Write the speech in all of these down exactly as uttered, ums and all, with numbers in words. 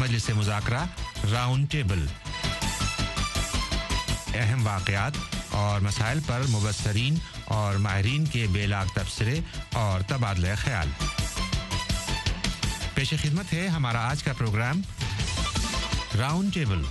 मजलिस मुज़ाकरा round table, अहम वाक़यात और मसाइल पर मुबस्सरीन और माहिरीन के बेलाग तबसरे और तबादला ख्याल। पेश खिदमत है हमारा आज का प्रोग्राम राउंड टेबल।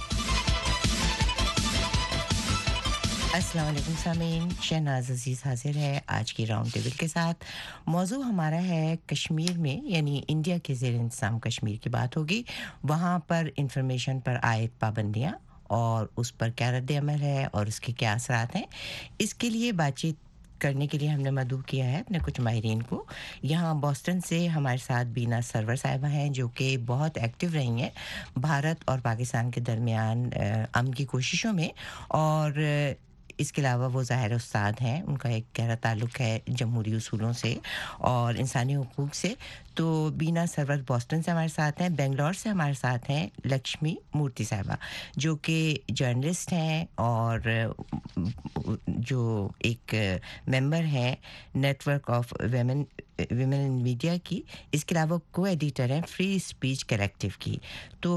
अस्सलाम वालेकुम सामीन, शहनाज अजीज़ हाजिर है आज की राउंड टेबल के साथ। मौजू हमारा है कश्मीर में, यानी इंडिया के ज़ेर इंतज़ाम कश्मीर की बात होगी। वहाँ पर इंफॉर्मेशन पर आयद पाबंदियाँ और उस पर क्या रद्द अमल है और उसके क्या असरात हैं। इसके लिए बातचीत करने के लिए हमने मदऊ किया है अपने कुछ माहिरीन को। यहाँ बॉस्टन से हमारे साथ बीना सरवर साहिबा हैं, जो कि बहुत एक्टिव रही हैं भारत और पाकिस्तान के दरमियान अमन की कोशिशों में, और इसके अलावा वो ज़ाहिर उस्ताद हैं। उनका एक गहरा ताल्लुक़ है जमहूरी उसूलों से और इंसानी हुकूक से। तो बीना सरवर बॉस्टन से हमारे साथ हैं। बेंगलोर से हमारे साथ हैं लक्ष्मी मूर्ति साहिबा, जो कि जर्नलिस्ट हैं और जो एक मेंबर हैं network of women women in media की। इसके अलावा को एडिटर हैं फ्री स्पीच कलेक्टिव की। तो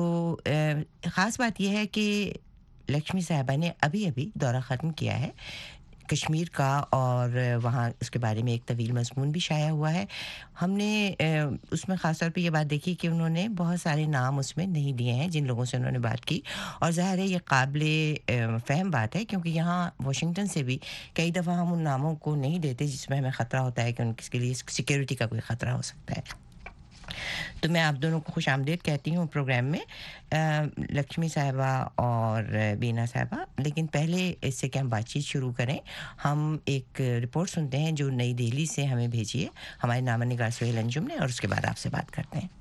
ख़ास बात यह है कि लक्ष्मी साहिबा ने अभी अभी दौरा ख़त्म किया है कश्मीर का, और वहाँ उसके बारे में एक तवील मज़मून भी शाया हुआ है। हमने उसमें ख़ास तौर पे ये बात देखी कि उन्होंने बहुत सारे नाम उसमें नहीं दिए हैं जिन लोगों से उन्होंने बात की, और ज़ाहिर है ये काबिल फ़हम बात है, क्योंकि यहाँ वाशिंगटन से भी कई दफ़ा हम उन नामों को नहीं देते जिसमें हमें ख़तरा होता है कि उनके लिए सिक्योरिटी का कोई ख़तरा हो सकता है। तो मैं आप दोनों को खुश आमदीद कहती हूँ प्रोग्राम में, लक्ष्मी साहिबा और बीना साहिबा। लेकिन पहले इससे कि हम बातचीत शुरू करें, हम एक रिपोर्ट सुनते हैं जो नई दिल्ली से हमें भेजी है हमारे नामा निगार सुहेल अंजुम ने, और उसके बाद आपसे बात करते हैं।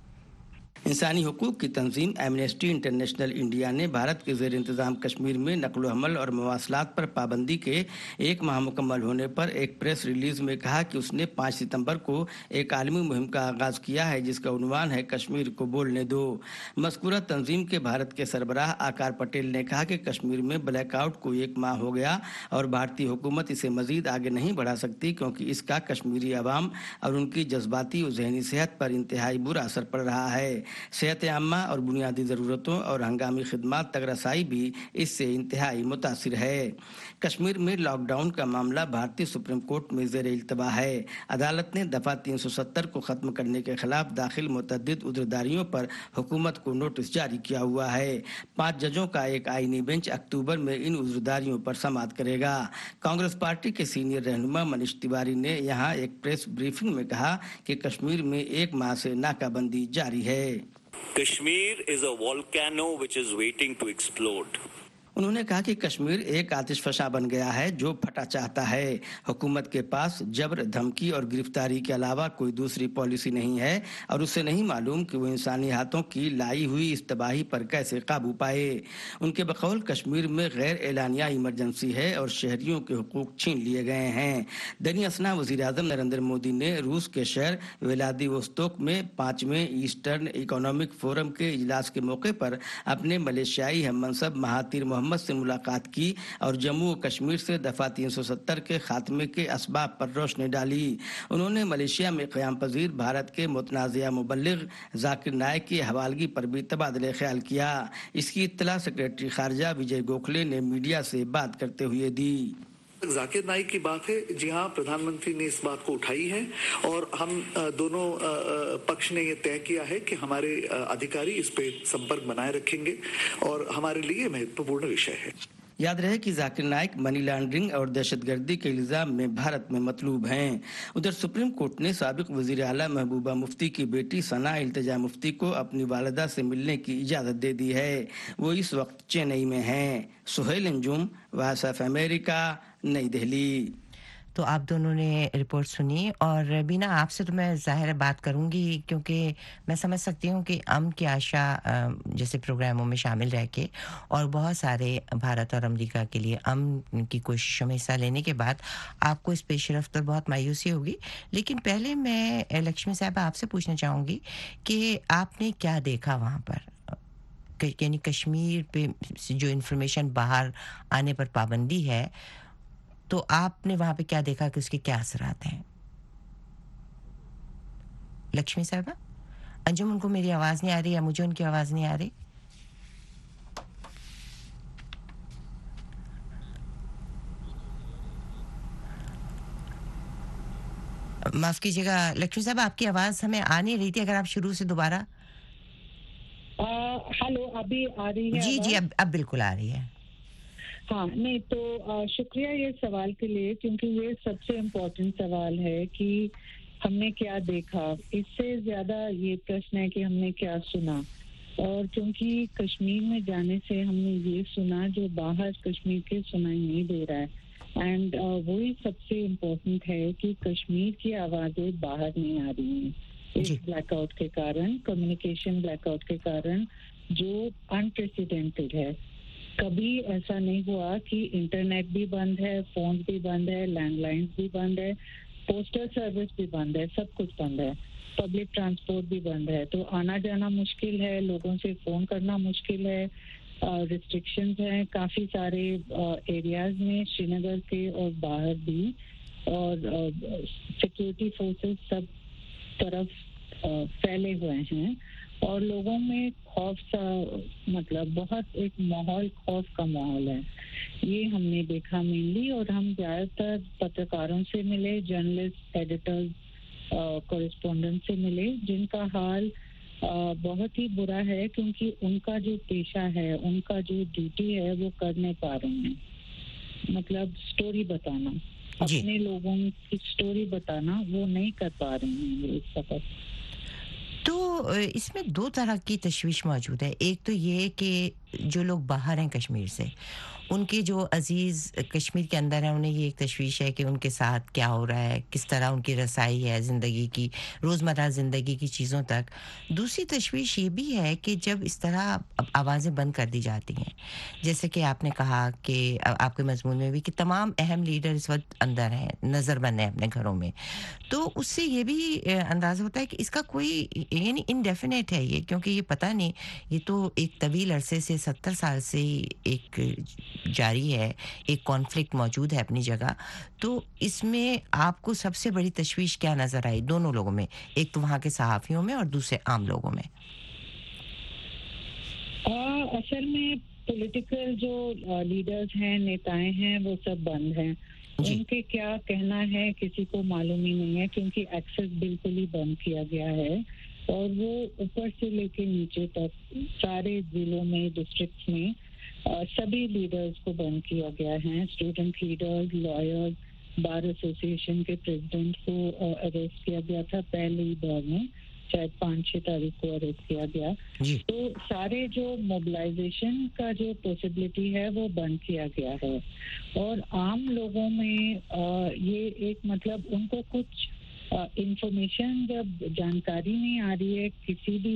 इंसानी हुकूक की तंजीम एमनेस्टी इंटरनेशनल इंडिया ने भारत के ज़ेर इंतज़ाम कश्मीर में नक़्ल हमल और मवासलात पर पाबंदी के एक माह मुकम्मल होने पर एक प्रेस रिलीज़ में कहा कि उसने पाँच सितंबर को एक आलमी मुहिम का आगाज़ किया है जिसका उन्वान है कश्मीर को बोलने दो। मज़कूरा तंजीम के भारत के सरबराह आकार पटेल ने कहा कि कश्मीर में ब्लैकआउट को एक माह हो गया और भारतीय हुकूमत इसे मज़ीद आगे नहीं बढ़ा सकती, क्योंकि इसका कश्मीरी अवाम और उनकी जज्बाती और जहनी सेहत पर इंतहाई बुरा असर पड़ रहा है। सेहत आम्मा और बुनियादी ज़रूरतों और हंगामी खिदमात तक रसाई भी इससे इंतहाई मुतासिर है। कश्मीर में लॉकडाउन का मामला भारतीय सुप्रीम कोर्ट में ज़ेर इल्तवा है। अदालत ने दफ़ा तीन सौ सत्तर को ख़त्म करने के खिलाफ दाखिल मुतअद्दिद उज़्रदारियों पर हुकूमत को नोटिस जारी किया हुआ है। पाँच जजों का एक आईनी बेंच अक्टूबर में इन उज़्रदारियों पर समाअत करेगा। कांग्रेस पार्टी के सीनियर रहनुमा मनीष तिवारी ने यहाँ एक प्रेस ब्रीफिंग में कहा कि कश्मीर में एक माह से नाकाबंदी जारी है। Kashmir is a volcano which is waiting to explode. उन्होंने कहा कि कश्मीर एक आतिशफशा बन गया है जो फटा चाहता है। हुकूमत के पास जबर, धमकी और गिरफ्तारी के अलावा कोई दूसरी पॉलिसी नहीं है और उसे नहीं मालूम कि वो इंसानी हाथों की लाई हुई इस तबाही पर कैसे काबू पाए। उनके बकौल कश्मीर में गैर एलानिया इमरजेंसी है और शहरियों के हुकूक छीन लिए गए हैं। दनी असना वज़ीर आज़म नरेंद्र मोदी ने रूस के शहर व्लादिवोस्तोक में पाँचवें ईस्टर्न इकोनॉमिक फोरम के इजलास के मौके पर अपने मलेशियाई हम मनसब महातिर मोहम्मद से मुलाकात की और जम्मू और कश्मीर से दफ़ा तीन सौ सत्तर के खात्मे के असबाब पर रोशनी डाली। उन्होंने मलेशिया में क़याम पजीर भारत के मुतनाज़िया मुबल्लिग जाकिर नाइक की हवालगी पर भी तबादले ख्याल किया। इसकी इत्तला सेक्रेटरी खारजा विजय गोखले ने मीडिया से बात करते हुए दी। जाकिर नाइक की बात है, जी हाँ, प्रधानमंत्री ने इस बात को उठाई है और हम दोनों पक्ष ने ये तय किया है कि हमारे अधिकारी इस पे संपर्क बनाए रखेंगे और हमारे लिए महत्वपूर्ण विषय है। याद रहे कि जाकिर नाइक मनी लॉन्ड्रिंग और दहशतगर्दी के इल्ज़ाम में भारत में मतलूब हैं। उधर सुप्रीम कोर्ट ने साबिक वज़ीर आला महबूबा मुफ्ती की बेटी सना इल्तिजा मुफ्ती को अपनी वालिदा से मिलने की इजाज़त दे दी है। वो इस वक्त चेन्नई में हैं। Suhail Anjum, voice of America, New Delhi. तो आप दोनों ने रिपोर्ट सुनी, और बिना आपसे तो मैं ज़ाहिर बात करूंगी क्योंकि मैं समझ सकती हूँ कि अमन की आशा जैसे प्रोग्रामों में शामिल रह के और बहुत सारे भारत और अमेरिका के लिए अमन की कोशिशों में हिस्सा लेने के बाद आपको इस पेशरफ्त पर बहुत मायूसी होगी। लेकिन पहले मैं लक्ष्मी साहिबा आपसे पूछना चाहूँगी कि आपने क्या देखा वहाँ पर, यानी कश्मीर पे जो इन्फॉर्मेशन बाहर आने पर पाबंदी है, तो आपने वहाँ पे क्या देखा कि उसके क्या असरात हैं? लक्ष्मी साहिबा, अंजुम, उनको मेरी आवाज़ नहीं आ रही या मुझे उनकी आवाज़ नहीं आ रही? माफ़ कीजिएगा लक्ष्मी साहब, आपकी आवाज़ हमें आ नहीं रही थी, अगर आप शुरू से दोबारा। हेलो, अभी आ रही है जी जी, आवाज़? अब अब बिल्कुल आ रही है। हाँ, नहीं तो अ, शुक्रिया ये सवाल के लिए, क्योंकि ये सबसे इम्पोर्टेंट सवाल है कि हमने क्या देखा। इससे ज़्यादा ये प्रश्न है कि हमने क्या सुना। और क्योंकि कश्मीर में जाने से हमने ये सुना जो बाहर कश्मीर के सुनाई नहीं दे रहा है। एंड वही सबसे इम्पोर्टेंट है कि कश्मीर की आवाज़ें बाहर नहीं आ रही हैं इस ब्लैकआउट के कारण, कम्युनिकेशन ब्लैकआउट के कारण, जो अनप्रेसिडेंटेड है। कभी ऐसा नहीं हुआ कि इंटरनेट भी बंद है, फोन भी बंद है, लैंडलाइंस भी बंद है, पोस्टल सर्विस भी बंद है, सब कुछ बंद है, पब्लिक ट्रांसपोर्ट भी बंद है। तो आना जाना मुश्किल है, लोगों से फ़ोन करना मुश्किल है, रिस्ट्रिक्शंस हैं काफ़ी सारे एरियाज में, श्रीनगर के और बाहर भी, और सिक्योरिटी फोर्सेस सब तरफ फैले हुए हैं और लोगों में खौफ सा, मतलब बहुत एक माहौल, खौफ का माहौल है। ये हमने देखा मेनली। और हम ज़्यादातर पत्रकारों से मिले, जर्नलिस्ट, एडिटर्स, कॉरेस्पोंडेंट से मिले, जिनका हाल आ, बहुत ही बुरा है, क्योंकि उनका जो पेशा है, उनका जो ड्यूटी है, वो कर नहीं पा रहे हैं। मतलब स्टोरी बताना, अपने लोगों की स्टोरी बताना, वो नहीं कर पा रहे हैं इस वक्त। तो इसमें दो तरह की तशवीश मौजूद है। एक तो ये कि जो लोग बाहर हैं कश्मीर से, उनके जो अजीज़ कश्मीर के अंदर हैं, उन्हें ये एक तशवीश है कि उनके साथ क्या हो रहा है, किस तरह उनकी रसाई है ज़िंदगी की, रोज़मर्रा ज़िंदगी की चीज़ों तक। दूसरी तशवीश ये भी है कि जब इस तरह आवाज़ें बंद कर दी जाती हैं, जैसे कि आपने कहा कि आपके मज़मून में भी कि तमाम अहम लीडर इस वक्त अंदर हैं, नज़रबंद हैं अपने घरों में, तो उससे ये भी अंदाज़ा होता है कि इसका कोई यानी इनडेफिनेट है ये, क्योंकि ये पता नहीं, ये तो एक तवील अरसे से, सत्तर साल से एक जारी है, एक कॉन्फ्लिक्ट मौजूद है अपनी जगह। तो इसमें आपको सबसे बड़ी तशवीश क्या नज़र आई दोनों लोगों में, एक तो वहाँ के सहाफ़ियों में और दूसरे आम लोगों में? आ, असल में पॉलिटिकल जो लीडर्स हैं, नेताएं हैं, वो सब बंद हैं। उनके क्या कहना है किसी को मालूम ही नहीं है, क्योंकि एक्सेस बिल्कुल ही बंद किया गया है। और वो ऊपर से लेके नीचे तक सारे जिलों में, डिस्ट्रिक्ट्स में Uh, सभी लीडर्स को बंद किया गया है। Student leaders, lawyers, bar association के प्रेसिडेंट को अरेस्ट uh, किया गया था पहले ही दौर में, शायद पाँच छः तारीख को अरेस्ट किया गया। तो सारे जो मोबिलाइजेशन का जो पॉसिबिलिटी है वो बंद किया गया है। और आम लोगों में uh, ये एक मतलब उनको कुछ इंफॉर्मेशन, uh, जब जानकारी नहीं आ रही है किसी भी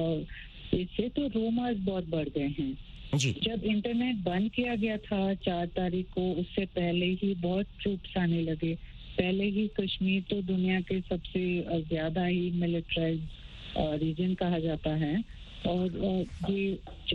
uh, इससे, तो रूमर्स बहुत बढ़ गए हैं। जी। जब इंटरनेट बंद किया गया था चार तारीख को, उससे पहले ही बहुत ट्रूप्स आने लगे। पहले ही कश्मीर तो दुनिया के सबसे ज्यादा ही मिलिट्राइज रीजन कहा जाता है। और ये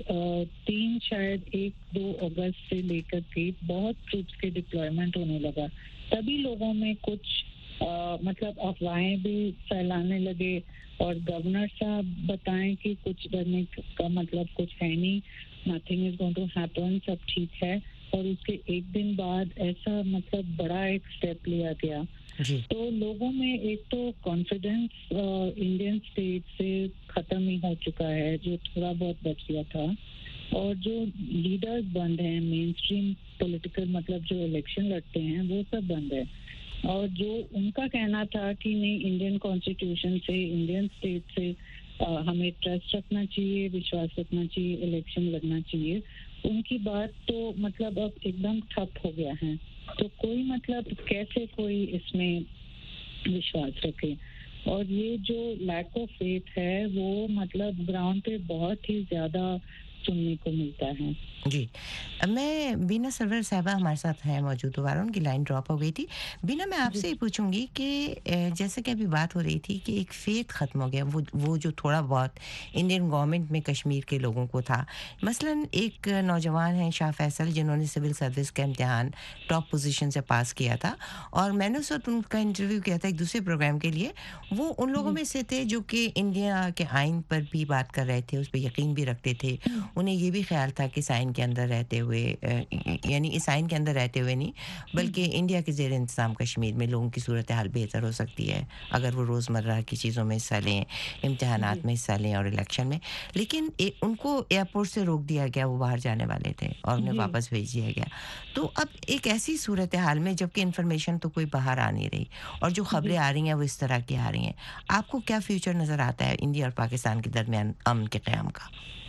तीन शायद एक दो अगस्त से लेकर के बहुत ट्रूप्स के डिप्लॉयमेंट होने लगा। तभी लोगों में कुछ आ, मतलब अफवाहें भी फैलाने लगे। और गवर्नर साहब बताएं कि कुछ डरने का मतलब कुछ है नहीं, nothing is going to happen, सब ठीक है। और उसके एक दिन बाद ऐसा मतलब बड़ा एक स्टेप लिया गया। तो लोगों में एक तो कॉन्फिडेंस इंडियन स्टेट से खत्म ही हो चुका है, जो थोड़ा बहुत बच गया था। और जो लीडर्स बंद हैं, मेन स्ट्रीम पॉलिटिकल मतलब जो इलेक्शन लड़ते हैं, वो सब बंद है। और जो उनका कहना था कि नहीं, इंडियन कॉन्स्टिट्यूशन से, इंडियन स्टेट से आ, हमें ट्रस्ट रखना चाहिए, विश्वास रखना चाहिए, इलेक्शन लड़ना चाहिए, उनकी बात तो मतलब अब एकदम ठप हो गया है। तो कोई मतलब कैसे कोई इसमें विश्वास रखे। और ये जो लैक ऑफ फेथ है वो मतलब ग्राउंड पे बहुत ही ज्यादा सुनने को मिलता है। जी, मैं बीना सरवर साहबा हमारे साथ हैं मौजूद, दोबारा उनकी लाइन ड्रॉप हो गई थी। बीना, मैं आपसे ये पूछूंगी कि जैसे कि अभी बात हो रही थी कि एक फेथ ख़त्म हो गया, वो वो जो थोड़ा बहुत इंडियन गवर्नमेंट में कश्मीर के लोगों को था। मसलन एक नौजवान हैं शाह फैसल, जिन्होंने सिविल सर्विस का इम्तिहान टॉप पोजीशन से पास किया था, और मैंने उस वक्त उनका इंटरव्यू किया था एक दूसरे प्रोग्राम के लिए। वो उन लोगों में से थे जो कि इंडिया के आइन पर भी बात कर रहे थे, उस पर यकीन भी रखते थे, उन्हें ये भी ख्याल था कि साइन के अंदर रहते हुए, यानी इस साइन के अंदर रहते हुए नहीं बल्कि इंडिया के ज़ेर इंतज़ाम कश्मीर में लोगों की सूरत हाल बेहतर हो सकती है अगर वो रोज़मर्रा की चीज़ों में हिस्सा लें, इम्तिहानात में हिस्सा लें और इलेक्शन में। लेकिन ए, उनको एयरपोर्ट से रोक दिया गया, वो बाहर जाने वाले थे और उन्हें वापस भेज दिया गया। तो अब एक ऐसी सूरत हाल में जबकि इन्फॉर्मेशन तो कोई बाहर आ नहीं रही और जो खबरें आ रही हैं वो इस तरह की आ रही हैं, आपको क्या फ्यूचर नज़र आता है इंडिया और पाकिस्तान के दरमियान अमन के क़याम का?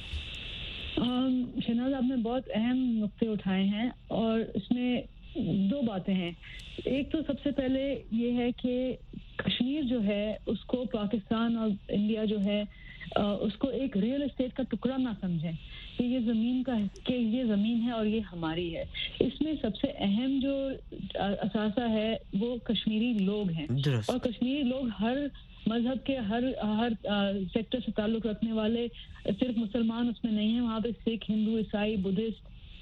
शहनाज, आपने बहुत अहम नुक्ते उठाए हैं और इसमें दो बातें हैं। एक तो सबसे पहले ये है कि कश्मीर जो है उसको पाकिस्तान और इंडिया जो है उसको एक रियल एस्टेट का टुकड़ा ना समझें कि ये ज़मीन का कि ये ज़मीन है और ये हमारी है। इसमें सबसे अहम जो असासा है वो कश्मीरी लोग हैं और कश्मीरी लोग हर मजहब के हर हर सेक्टर से ताल्लुक़ रखने वाले, सिर्फ मुसलमान उसमें नहीं है, वहाँ पे सिख, हिंदू, ईसाई, बुद्धिस्ट,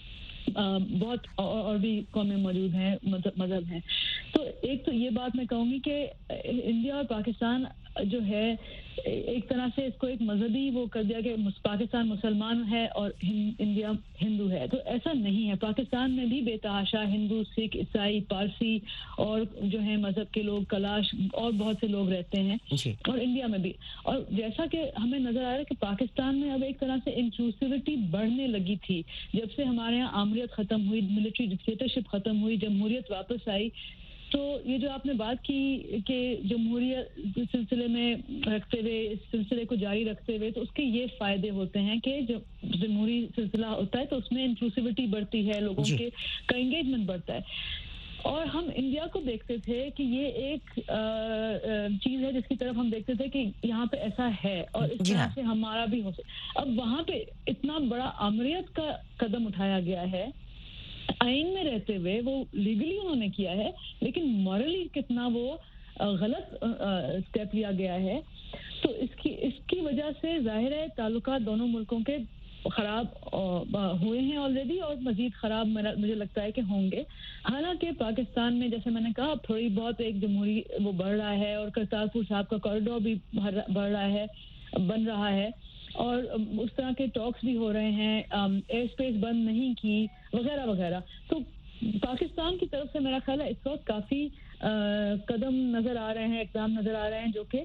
बहुत और भी कौमें मौजूद हैं, मजहब हैं। तो एक तो ये बात मैं कहूँगी कि इंडिया और पाकिस्तान जो है एक तरह से इसको एक मजहबी वो कर दिया कि पाकिस्तान मुसलमान है और इंडिया हिंदू है, तो ऐसा नहीं है। पाकिस्तान में भी बेतहाशा हिंदू, सिख, ईसाई, पारसी और जो है मजहब के लोग, कलाश और बहुत से लोग रहते हैं और इंडिया में भी। और जैसा कि हमें नजर आ रहा है कि पाकिस्तान में अब एक तरह से इंक्लूसिविटी बढ़ने लगी थी जब से हमारे यहाँ आमरीत खत्म हुई, मिलिट्री डिक्टेटरशिप खत्म हुई, जमहूरियत वापस आई। तो ये जो आपने बात की कि जमहूरियत सिलसिले में रखते हुए, इस सिलसिले को जारी रखते हुए, तो उसके ये फ़ायदे होते हैं कि जब जमहूरी सिलसिला होता है तो उसमें इंक्लूसिविटी बढ़ती है, लोगों के का एंगेजमेंट बढ़ता है। और हम इंडिया को देखते थे कि ये एक चीज़ है जिसकी तरफ हम देखते थे कि यहाँ पे ऐसा है और इस तरह से हमारा भी हो सकता। अब वहाँ पे इतना बड़ा आमरीत का कदम उठाया गया है, आइन में रहते हुए वो लीगली उन्होंने किया है, लेकिन मॉरली कितना वो गलत स्टेप लिया गया है। तो इसकी इसकी वजह से जाहिर है ताल्लुकात दोनों मुल्कों के ख़राब हुए हैं ऑलरेडी और मज़ीद ख़राब मुझे लगता है कि होंगे। हालांकि पाकिस्तान में जैसे मैंने कहा थोड़ी बहुत एक जमहूरी वो बढ़ रहा है और करतारपुर साहब का कॉरिडोर भी बढ़ रहा है, बन रहा है और उस तरह के टॉक्स भी हो रहे हैं, एयर स्पेस बंद नहीं की वगैरह वगैरह। तो पाकिस्तान की तरफ से मेरा ख्याल है इस वक्त काफ़ी कदम नज़र आ रहे हैं, इक़दाम नज़र आ रहे हैं जो कि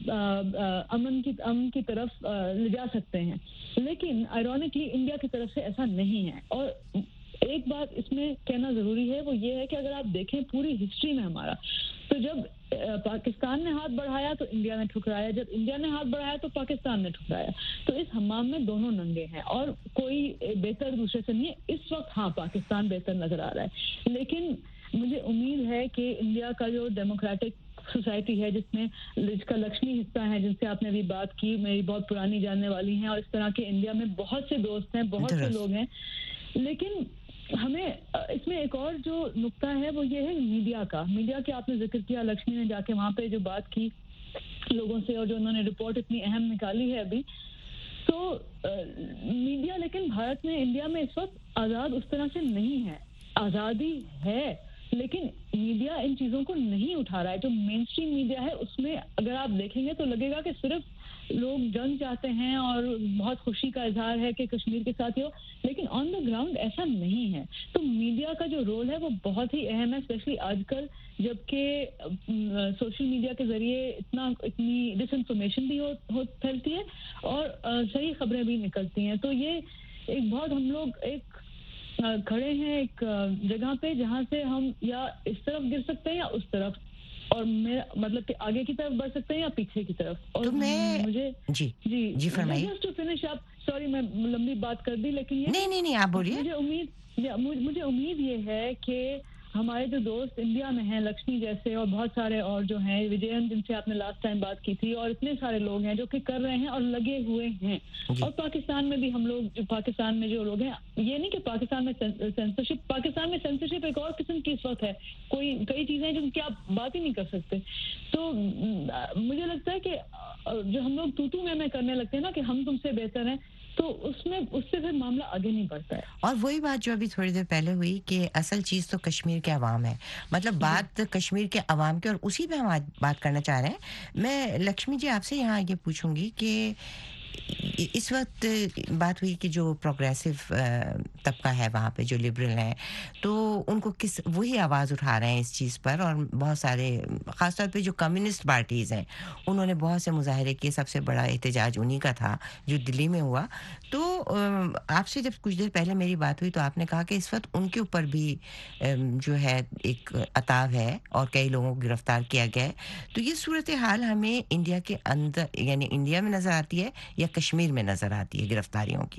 अमन की अमन की तरफ ले जा सकते हैं। लेकिन आयरॉनिकली इंडिया की तरफ से ऐसा नहीं है। और एक बात इसमें कहना ज़रूरी है, वो ये है कि अगर आप देखें पूरी हिस्ट्री में हमारा, तो जब पाकिस्तान ने हाथ बढ़ाया तो इंडिया ने ठुकराया, जब इंडिया ने हाथ बढ़ाया तो पाकिस्तान ने ठुकराया। तो इस हमाम में दोनों नंगे हैं और कोई बेहतर दूसरे से नहीं है। इस वक्त हाँ पाकिस्तान बेहतर नज़र आ रहा है, लेकिन मुझे उम्मीद है कि इंडिया का जो डेमोक्रेटिक सोसाइटी है जिसमें जिसका लक्ष्मी हिस्सा है, जिनसे आपने अभी बात की, मेरी बहुत पुरानी जानने वाली हैं और इस तरह के इंडिया में बहुत से दोस्त हैं, बहुत से लोग हैं। लेकिन हमें इसमें एक और जो नुक्ता है वो ये है मीडिया का। मीडिया के आपने जिक्र किया, लक्ष्मी ने जाके वहाँ पे जो बात की लोगों से और जो उन्होंने रिपोर्ट इतनी अहम निकाली है अभी, तो आ, मीडिया लेकिन भारत में, इंडिया में इस वक्त आज़ाद उस तरह से नहीं है। आज़ादी है लेकिन मीडिया इन चीज़ों को नहीं उठा रहा है। जो मेन स्ट्रीम मीडिया है उसमें अगर आप देखेंगे तो लगेगा कि सिर्फ लोग जंग चाहते हैं और बहुत खुशी का इजहार है कि कश्मीर के साथ ही हो, लेकिन ऑन द ग्राउंड ऐसा नहीं है। तो मीडिया का जो रोल है वो बहुत ही अहम है, स्पेशली आजकल जबकि सोशल मीडिया के ज़रिए इतना इतनी डिसइंफॉर्मेशन भी हो, हो फैलती है और आ, सही खबरें भी निकलती हैं। तो ये एक बहुत हम लोग एक खड़े हैं एक जगह पे जहाँ से हम या इस तरफ गिर सकते हैं या उस तरफ, और मेरा मतलब कि आगे की तरफ बढ़ सकते हैं या पीछे की तरफ। और तो मैं मुझे जी जी जी फरमाइए। Just to finish up, sorry मैं लंबी बात कर दी, लेकिन ये नहीं नहीं नहीं आप बोलिए। मुझे उम्मीद मुझे उम्मीद ये है कि हमारे जो दोस्त इंडिया में हैं, लक्ष्मी जैसे और बहुत सारे और जो हैं, विजयन जिनसे आपने लास्ट टाइम बात की थी, और इतने सारे लोग हैं जो कि कर रहे हैं और लगे हुए हैं। और पाकिस्तान में भी हम लोग, पाकिस्तान में जो लोग हैं, ये नहीं कि पाकिस्तान में सेंसरशिप, पाकिस्तान में सेंसरशिप एक और किस्म की इस वक्त है, कोई कई चीज़ें जिनकी आप बात ही नहीं कर सकते। तो मुझे लगता है कि जो हम लोग तू तू मैं मैं करने लगते हैं ना कि हम तुमसे बेहतर हैं, तो उसमें उससे फिर मामला आगे नहीं बढ़ता है। और वही बात जो अभी थोड़ी देर पहले हुई कि असल चीज़ तो कश्मीर के अवाम है, मतलब बात कश्मीर के अवाम की, और उसी पे हम आज बात करना चाह रहे हैं। मैं लक्ष्मी जी आपसे यहाँ ये पूछूंगी कि इस वक्त बात हुई कि जो प्रोग्रेसिव तबका है वहाँ पे जो लिबरल हैं तो उनको किस वही आवाज़ उठा रहे हैं इस चीज़ पर और बहुत सारे ख़ासतौर पे जो कम्युनिस्ट पार्टीज़ हैं उन्होंने बहुत से मुजाहरे किए सबसे बड़ा एहतजाज उन्हीं का था जो दिल्ली में हुआ तो आपसे जब कुछ देर पहले मेरी बात हुई तो आपने कहा कि इस वक्त उनके ऊपर भी जो है एक अताव है और कई लोगों को गिरफ्तार किया गया है तो ये सूरत हाल हमें इंडिया के अंदर यानी इंडिया में नज़र आती है या कश्मीर में नज़र आती है गिरफ्तारियों की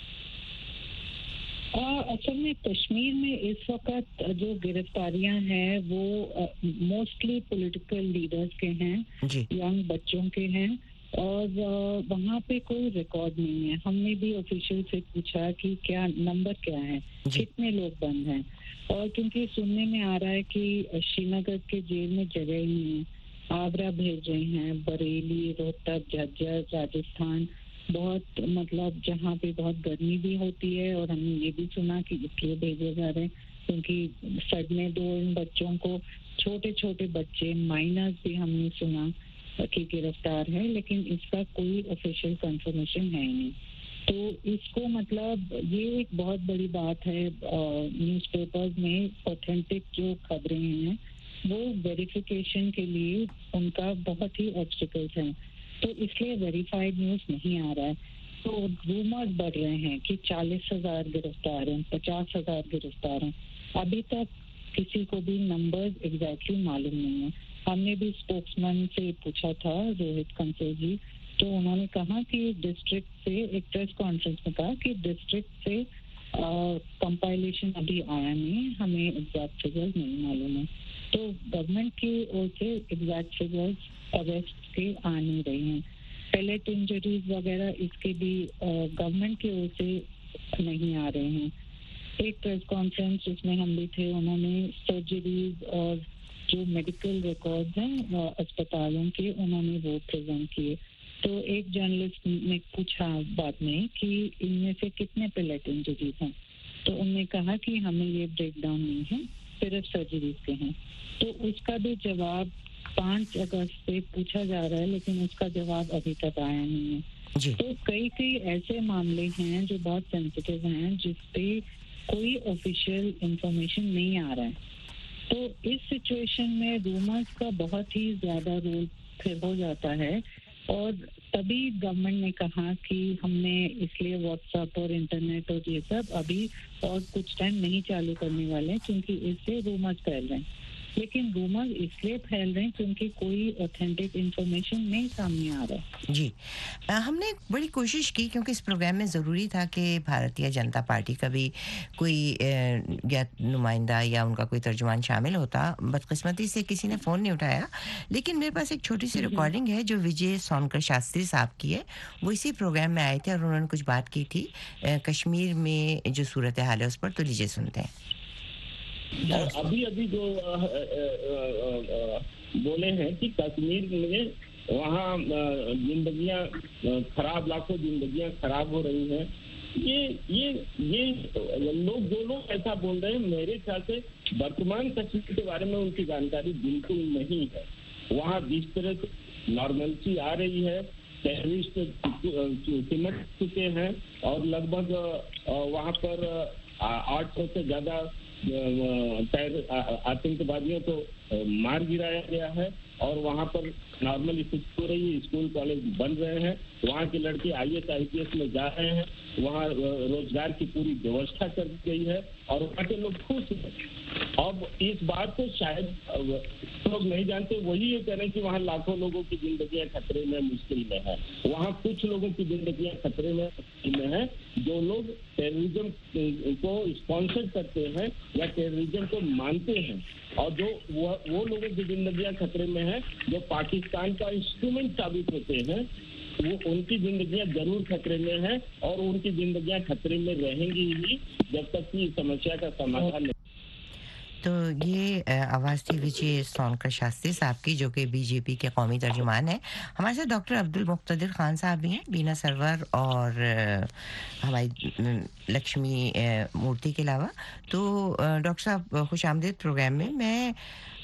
असल में कश्मीर में इस वक्त जो गिरफ्तारियां हैं वो मोस्टली पॉलिटिकल लीडर्स के हैं यंग बच्चों के हैं और वहाँ पे कोई रिकॉर्ड नहीं है हमने भी ऑफिशियल से पूछा कि क्या नंबर क्या है कितने लोग बंद हैं और क्योंकि सुनने में आ रहा है कि श्रीनगर के जेल में जगह ही नहीं है आगरा भेज रहे हैं बरेली रोहतक झज्जर राजस्थान बहुत मतलब जहाँ पे बहुत गर्मी भी होती है और हमने ये भी सुना कि इसलिए भेजे जा रहे हैं क्योंकि सड़ने दो इन बच्चों को छोटे छोटे बच्चे माइनर्स भी हमने सुना कि गिरफ्तार है लेकिन इसका कोई ऑफिशियल कंफर्मेशन है नहीं तो इसको मतलब ये एक बहुत बड़ी बात है न्यूज़पेपर्स में ऑथेंटिक जो खबरें हैं वो वेरिफिकेशन के लिए उनका बहुत ही ऑब्स्टिकल्स हैं तो इसलिए वेरीफाइड न्यूज़ नहीं आ रहा है तो रूमर्स बढ़ रहे हैं कि चालीस हजार गिरफ्तार हैं पचास हजार गिरफ्तार हैं अभी तक किसी को भी नंबर एग्जैक्टली मालूम नहीं है हमने भी स्पोक्समैन से पूछा था रोहित कंसल जी तो उन्होंने कहा कि डिस्ट्रिक्ट से एक प्रेस कॉन्फ्रेंस में कहा कि डिस्ट्रिक्ट से कंपाइलेशन अभी आया नहीं हमें एग्जैक्ट फिगर्स नहीं मालूम है तो गवर्नमेंट की ओर से एग्जैक्ट फिगर्स अरेस्ट के आ नहीं रहे हैं पैलेट इंजरीज वगैरह इसके भी गवर्नमेंट की ओर से नहीं आ रहे हैं एक प्रेस कॉन्फ्रेंस जिसमें हम भी थे उन्होंने सर्जरीज और जो मेडिकल रिकॉर्ड्स हैं अस्पतालों के उन्होंने वो प्रेजेंट किए तो एक जर्नलिस्ट ने पूछा बाद में कि इनमें से कितने पैलेट इंजरीज हैं तो उन्होंने कहा कि हमें ये ब्रेक डाउन नहीं है सिर्फ सर्जरीज के हैं तो उसका भी जवाब पाँच अगस्त से पूछा जा रहा है लेकिन उसका जवाब अभी तक आया नहीं है जी। तो कई कई ऐसे मामले हैं जो बहुत सेंसिटिव हैं जिसपे कोई ऑफिशियल इंफॉर्मेशन नहीं आ रहा है तो इस सिचुएशन में रूमर्स का बहुत ही ज्यादा रोल फिर हो जाता है और तभी गवर्नमेंट ने कहा कि हमने इसलिए व्हाट्सएप और इंटरनेट और ये सब अभी और कुछ टाइम नहीं चालू करने वाले हैं क्योंकि इससे रूमर्स फैल रहे हैं लेकिन रूमर्स इसलिए फैल रहे हैं क्योंकि कोई ऑथेंटिक इंफॉर्मेशन नहीं सामने आ रहा जी आ, हमने बड़ी कोशिश की क्योंकि इस प्रोग्राम में ज़रूरी था कि भारतीय जनता पार्टी का भी कोई या नुमाइंदा या उनका कोई तर्जुमान शामिल होता बदकिस्मती से किसी ने फ़ोन नहीं उठाया लेकिन मेरे पास एक छोटी सी रिकॉर्डिंग है जो विजय सोनकर शास्त्री साहब की है वो इसी प्रोग्राम में आए थे और उन्होंने कुछ बात की थी कश्मीर में जो सूरत हाल है उस पर तो लीजिए सुनते हैं और अभी अभी जो आ, आ, आ, आ, बोले हैं कि कश्मीर में वहाँ जिंदगियां खराब लाखों जिंदगियां खराब हो रही हैं ये ये ये लोग जो लोग ऐसा बोल रहे हैं मेरे ख्याल से वर्तमान कश्मीर के बारे में उनकी जानकारी बिल्कुल नहीं है वहाँ जिस तरह से नॉर्मलसी आ रही है टेररिस्ट सिमट चुके हैं और लगभग वहाँ पर आठ सौ से ज्यादा आतंकवादियों को मार गिराया गया है और वहाँ पर नॉर्मल स्थिति हो रही है स्कूल कॉलेज बन रहे हैं वहाँ के लड़के I S I P S में जा रहे हैं वहाँ रोजगार की पूरी व्यवस्था कर दी गई है और वहाँ के लोग खुश हैं अब इस बात को शायद लोग नहीं जानते वही ये कह रहे हैं कि वहाँ लाखों लोगों की जिंदगियां खतरे में मुश्किल में है वहाँ कुछ लोगों की जिंदगियां खतरे में मुश्किल में है जो लोग टेररिज्म को स्पॉन्सर करते हैं या टेररिज्म को मानते हैं और जो वो, वो लोगों की जिंदगियां खतरे में है जो पाकिस्तान का इंस्ट्रूमेंट साबित होते हैं वो उनकी जिंदगियां जरूर खतरे में है और उनकी जिंदगियां खतरे में रहेंगी ही जब तक कि समस्या का समाधान नहीं। तो ये आवाज़ थी विजय सोनकर शास्त्री साहब की जो कि बीजेपी के कौमी तर्जुमान हैं हमारे साथ डॉक्टर अब्दुल मुक्तदिर खान साहब भी हैं बीना सरवर और हमारी लक्ष्मी मूर्ति के अलावा तो डॉक्टर साहब खुश आमदीद प्रोग्राम में मैं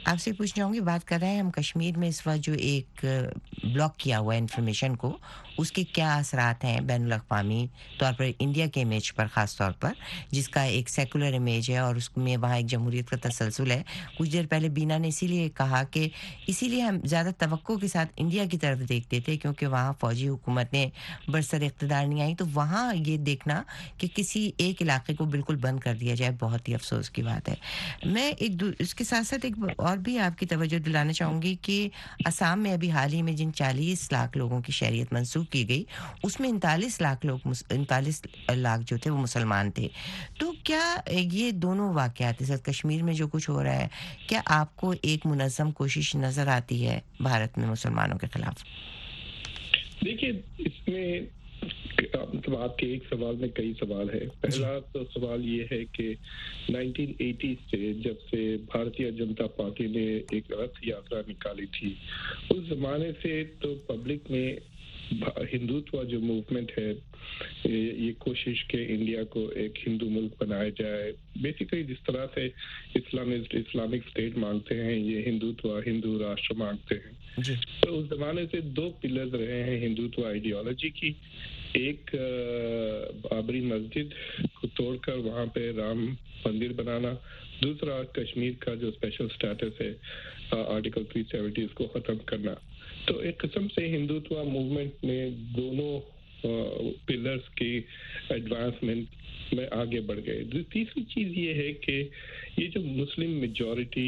आपसे पूछना चाहूँगी, बात कर रहे हैं हम कश्मीर में इस वक्त जो एक ब्लॉक किया हुआ इन्फॉर्मेशन को, उसके क्या असरात हैं बैनुल-अक़वामी तौर पर इंडिया के इमेज पर, ख़ास तौर पर जिसका एक सेकुलर इमेज है और उसमें वहाँ एक जमहूरियत का तसलसल है। कुछ देर पहले बीना ने इसीलिए कहा कि इसीलिए हम ज़्यादा तवक्को के साथ इंडिया की तरफ देखते थे क्योंकि वहाँ फ़ौजी हुकूमतें बरसर इक़्तिदार नहीं आई, तो वहाँ ये देखना कि किसी एक इलाके को बिल्कुल बंद कर दिया जाए बहुत ही अफ़सोस की बात है। मैं एक दू इसके साथ-साथ एक और भी आपकी तवज्जो दिलाना चाहूँगी कि असम में अभी हाल ही में जिन चालीस लाख लोगों की शहरियत मंसूख की गई, उसमें उनतालीस लाख लोग मुस उनतालीस लाख जो थे वो मुसलमान थे। तो क्या ये दोनों वाक़यात इस वक़्त कश्मीर में जो कुछ हो रहा है, क्या आपको एक मुनज़्ज़म कोशिश नज़र आती है भारत में मुसलमानों के खिलाफ? देखिए, इसमें मतलब आपके एक सवाल में कई सवाल है। पहला तो सवाल ये है कि नाइनटीन एटी से जब से भारतीय जनता पार्टी ने एक रथ यात्रा निकाली थी, उस जमाने से तो पब्लिक में हिंदुत्व जो मूवमेंट है, ये कोशिश के इंडिया को एक हिंदू मुल्क बनाया जाए, बेसिकली जिस तरह से इस्लामिस्ट इस्लामिक स्टेट मांगते हैं, ये हिंदुत्व हिंदू राष्ट्र मांगते हैं। तो उस जमाने से दो पिलर्स रहे हैं हिंदुत्व आइडियोलॉजी की। एक बाबरी मस्जिद को तोड़कर वहाँ पे राम मंदिर बनाना, दूसरा कश्मीर का जो स्पेशल स्टेटस है आर्टिकल तीन सौ सत्तर को खत्म करना। तो एक किस्म से हिंदुत्व मूवमेंट में दोनों पिलर्स की एडवांसमेंट में आगे बढ़ गए। तीसरी चीज ये है कि ये जो मुस्लिम मेजॉरिटी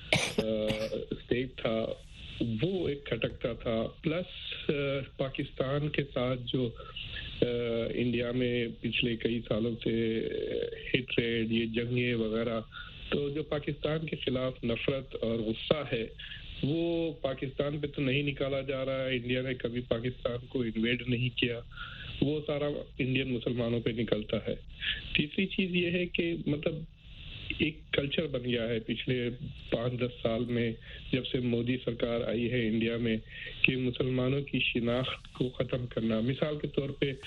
स्टेट था वो एक खटकता था, प्लस पाकिस्तान के साथ जो इंडिया में पिछले कई सालों से हेट्रेड, ये जंगे वगैरह, तो जो पाकिस्तान के खिलाफ नफरत और गुस्सा है वो पाकिस्तान पे तो नहीं निकाला जा रहा है। इंडिया ने कभी पाकिस्तान को इन्वेड नहीं किया, वो सारा इंडियन मुसलमानों पे निकलता है। तीसरी चीज ये है कि मतलब एक कल्चर बन गया है पिछले पाँच दस साल में जब से मोदी सरकार आई है इंडिया में कि मुसलमानों की शिनाख्त को ख़त्म करना। मिसाल के तौर पे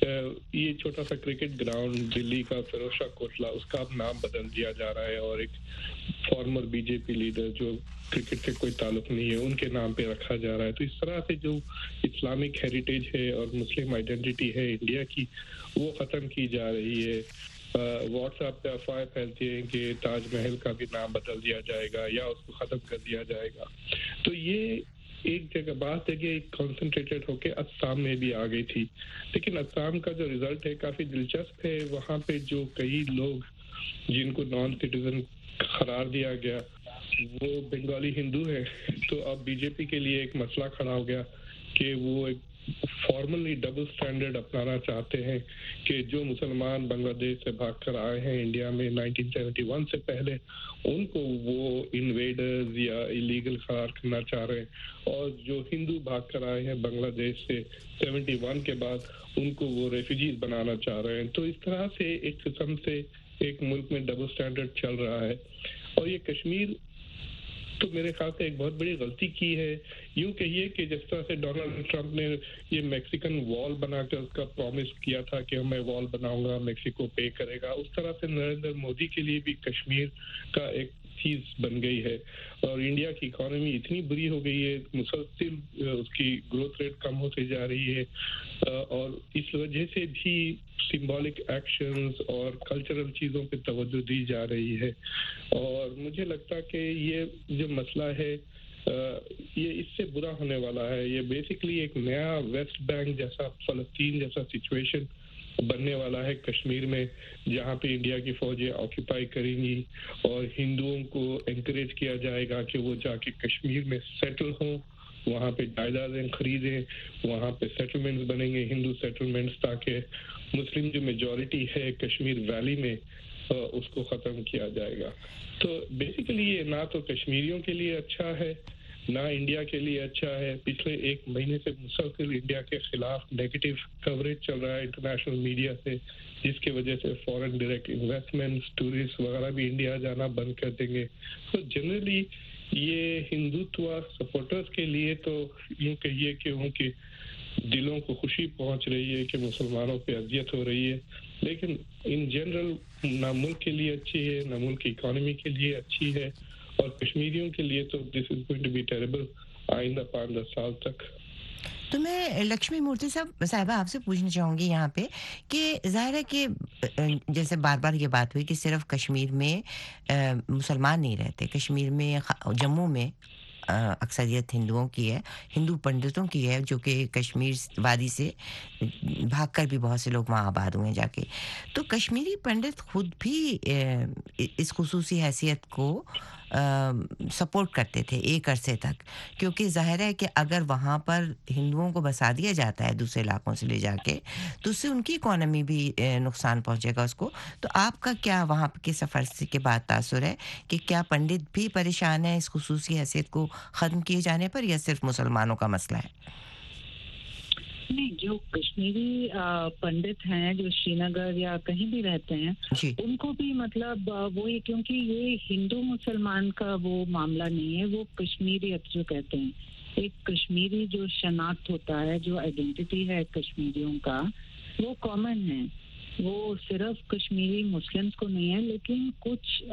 ये छोटा सा क्रिकेट ग्राउंड दिल्ली का फिरोज शाह कोटला, उसका अब नाम बदल दिया जा रहा है और एक फॉर्मर बीजेपी लीडर जो क्रिकेट से कोई ताल्लुक नहीं है उनके नाम पे रखा जा रहा है। तो इस तरह से जो इस्लामिक हेरिटेज है और मुस्लिम आइडेंटिटी है इंडिया की, वो ख़त्म की जा रही है। व्हाट्सएप पे अफवाहें फैलती हैं कि ताजमहल का भी नाम बदल दिया जाएगा या उसको ख़त्म कर दिया जाएगा। तो ये एक जगह बात जगह कॉन्सेंट्रेटेड होके असम में भी आ गई थी, लेकिन असम का जो रिजल्ट है काफ़ी दिलचस्प है। वहाँ पे जो कई लोग जिनको नॉन सिटीजन करार दिया गया वो बंगाली हिंदू है, तो अब बीजेपी के लिए एक मसला खड़ा हो गया कि वो एक फॉर्मली डबल स्टैंडर्ड अपनाना चाहते हैं कि जो मुसलमान बांग्लादेश से भागकर आए हैं इंडिया में नाइनटीन सेवेंटी वन से पहले, उनको वो इन्वेडर्स या इलीगल करार करना चाह रहे हैं, और जो हिंदू भागकर आए हैं बांग्लादेश से सेवेंटी वन के बाद, उनको वो रेफ्यूजीज बनाना चाह रहे हैं। तो इस तरह से एक किस्म से एक मुल्क में डबल स्टैंडर्ड चल रहा है। और ये कश्मीर तो मेरे ख्याल से एक बहुत बड़ी गलती की है। यूँ कहिए कि जिस तरह से डोनाल्ड ट्रंप ने ये मैक्सिकन वॉल बनाकर उसका प्रॉमिस किया था कि मैं वॉल बनाऊंगा, मैक्सिको पे करेगा, उस तरह से नरेंद्र मोदी के लिए भी कश्मीर का एक चीज बन गई है। और इंडिया की इकोनॉमी इतनी बुरी हो गई है, मुसलसल उसकी ग्रोथ रेट कम होती जा रही है, और इस वजह से भी सिंबॉलिक एक्शंस और कल्चरल चीज़ों पे तवज्जो दी जा रही है। और मुझे लगता है कि ये जो मसला है ये इससे बुरा होने वाला है। ये बेसिकली एक नया वेस्ट बैंक जैसा, फलस्तीन जैसा सिचुएशन बनने वाला है कश्मीर में, जहाँ पे इंडिया की फौजें ऑक्यूपाई करेंगी और हिंदुओं को एनकरेज किया जाएगा कि वो जाके कश्मीर में सेटल हों, वहाँ पे जायदादें खरीदें, वहाँ पे सेटलमेंट्स बनेंगे, हिंदू सेटलमेंट्स, ताकि मुस्लिम जो मेजॉरिटी है कश्मीर वैली में उसको ख़त्म किया जाएगा। तो बेसिकली ये ना तो कश्मीरियों के लिए अच्छा है ना इंडिया के लिए अच्छा है। पिछले एक महीने से मुसलसल इंडिया के खिलाफ नेगेटिव कवरेज चल रहा है इंटरनेशनल मीडिया से, जिसकी वजह से फॉरेन डायरेक्ट इन्वेस्टमेंट्स, टूरिस्ट वगैरह भी इंडिया जाना बंद कर देंगे। तो जनरली ये हिंदुत्व सपोर्टर्स के लिए तो यूँ कहिए कि उनके दिलों को खुशी पहुंच रही है कि मुसलमानों पे अजियत हो रही है, लेकिन इन जनरल ना मुल्क के लिए अच्छी है, ना मुल्क की इकोनॉमी के लिए अच्छी है, और कश्मीरियों के लिए तो this is going to be terrible आइंदा पाँच दस साल तक। तो मैं लक्ष्मी मूर्ति साहब साहिबा आपसे पूछना चाहूँगी यहाँ पे कि ज़ाहिर है कि जैसे बार बार ये बात हुई कि सिर्फ कश्मीर में मुसलमान नहीं रहते, कश्मीर में जम्मू में अक्सरियत हिंदुओं की है, हिंदू पंडितों की है, जो कि कश्मीर वादी से भागकर भी बहुत से लोग वहाँ आबाद हुए हैं जाके। तो कश्मीरी पंडित खुद भी इस खुसूसी हैसियत को सपोर्ट करते थे एक अरसे तक, क्योंकि जाहिर है कि अगर वहाँ पर हिंदुओं को बसा दिया जाता है दूसरे इलाकों से ले जाके, तो उससे उनकी इकोनॉमी भी नुकसान पहुँचेगा उसको। तो आपका क्या वहाँ के सफ़र के बाद तासुर है कि क्या पंडित भी परेशान है इस खुसूसी हैसियत को ख़त्म किए जाने पर, या सिर्फ मुसलमानों का मसला है? नहीं, जो कश्मीरी पंडित हैं जो श्रीनगर या कहीं भी रहते हैं, उनको भी मतलब वो ये, क्योंकि ये हिंदू मुसलमान का वो मामला नहीं है, वो कश्मीरियत जो कहते हैं, एक कश्मीरी जो शनाख्त होता है, जो आइडेंटिटी है कश्मीरियों का, वो कॉमन है। वो सिर्फ कश्मीरी मुस्लिम्स को नहीं है, लेकिन कुछ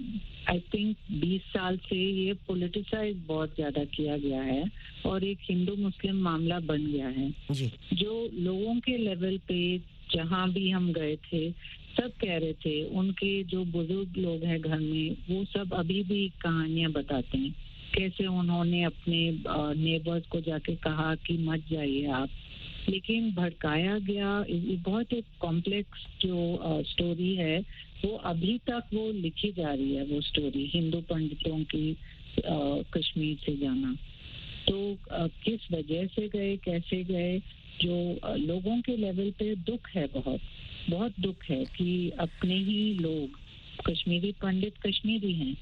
आई थिंक बीस साल से ये पॉलिटिसाइज बहुत ज्यादा किया गया है और एक हिंदू मुस्लिम मामला बन गया है जी। जो लोगों के लेवल पे जहाँ भी हम गए थे सब कह रहे थे, उनके जो बुजुर्ग लोग हैं घर में, वो सब अभी भी कहानियां बताते हैं कैसे उन्होंने अपने नेबर्स को जाके कहा कि मत जाइए आप, लेकिन भड़काया गया। ये बहुत एक कॉम्प्लेक्स जो स्टोरी है, वो अभी तक वो लिखी जा रही है, वो स्टोरी हिंदू पंडितों की आ, कश्मीर से जाना। तो आ, किस वजह से गए, कैसे गए, जो आ, लोगों के लेवल पे दुख है, बहुत बहुत दुख है कि अपने ही लोग, कश्मीरी पंडित कश्मीरी हैं,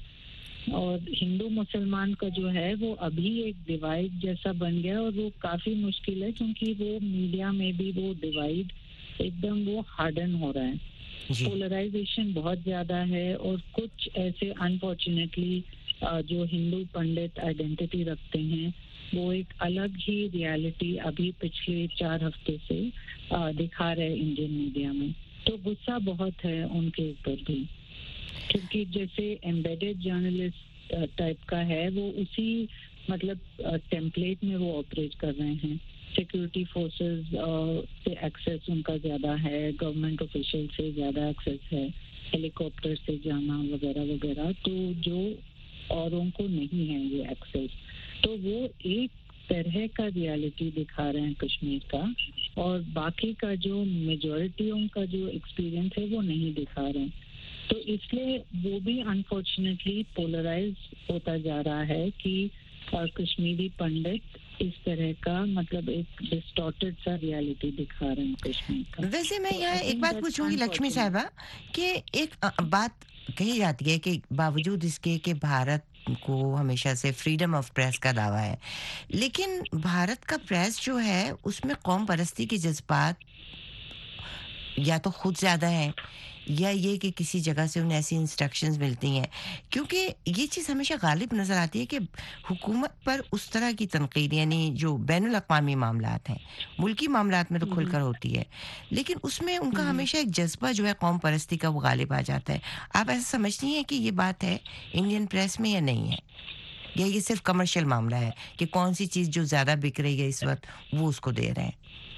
और हिंदू मुसलमान का जो है वो अभी एक डिवाइड जैसा बन गया, और वो काफी मुश्किल है क्योंकि वो मीडिया में भी वो डिवाइड एकदम वो हार्डन हो रहा है, पोलराइजेशन बहुत ज्यादा है। और कुछ ऐसे अनफॉर्चुनेटली जो हिंदू पंडित आइडेंटिटी रखते हैं, वो एक अलग ही रियलिटी अभी पिछले चार हफ्ते से दिखा रहे इंडियन मीडिया में। तो गुस्सा बहुत है उनके ऊपर भी, क्योंकि जैसे एम्बेडेड जर्नलिस्ट टाइप का है, वो उसी मतलब टेम्पलेट में वो ऑपरेट कर रहे हैं। सिक्योरिटी फोर्सेस से एक्सेस उनका ज़्यादा है, गवर्नमेंट ऑफिशियल से ज़्यादा एक्सेस है, हेलीकॉप्टर से जाना वगैरह वगैरह, तो जो औरों को नहीं है ये एक्सेस। तो वो एक तरह का रियलिटी दिखा रहे हैं कश्मीर का, और बाकी का जो मेजॉरिटियों का जो एक्सपीरियंस है वो नहीं दिखा रहे हैं। तो इसलिए वो भी अनफॉर्चुनेटली पोलराइज होता जा रहा है कि कश्मीरी पंडित इस तरह का मतलब एक डिस्टॉर्टेड सा रियलिटी दिखा रहे हैं कश्मीर का। वैसे मैं यहाँ तो एक बात पूछूंगी लक्ष्मी साहिबा कि एक बात कही जाती है कि बावजूद इसके कि भारत को हमेशा से फ्रीडम ऑफ प्रेस का दावा है, लेकिन भारत का प्रेस जो है उसमें कौम परस्ती के जज्बात या तो खुद ज़्यादा है, या ये कि किसी जगह से उन्हें ऐसी इंस्ट्रक्शंस मिलती हैं, क्योंकि ये चीज़ हमेशा गालिब नज़र आती है कि हुकूमत पर उस तरह की तनकीद, यानी जो बैनुल अक़वामी मामलात हैं, मुल्की मामलात में तो खुलकर होती है, लेकिन उसमें उनका हमेशा एक जज्बा जो है कौम परस्ती का वो गालिब आ जाता है। आप ऐसा समझती हैं कि ये बात है इंडियन प्रेस में या नहीं है, या ये सिर्फ कमर्शियल मामला है कि कौन सी चीज़ जो ज़्यादा बिक रही है इस वक्त वो उसको दे रहे हैं?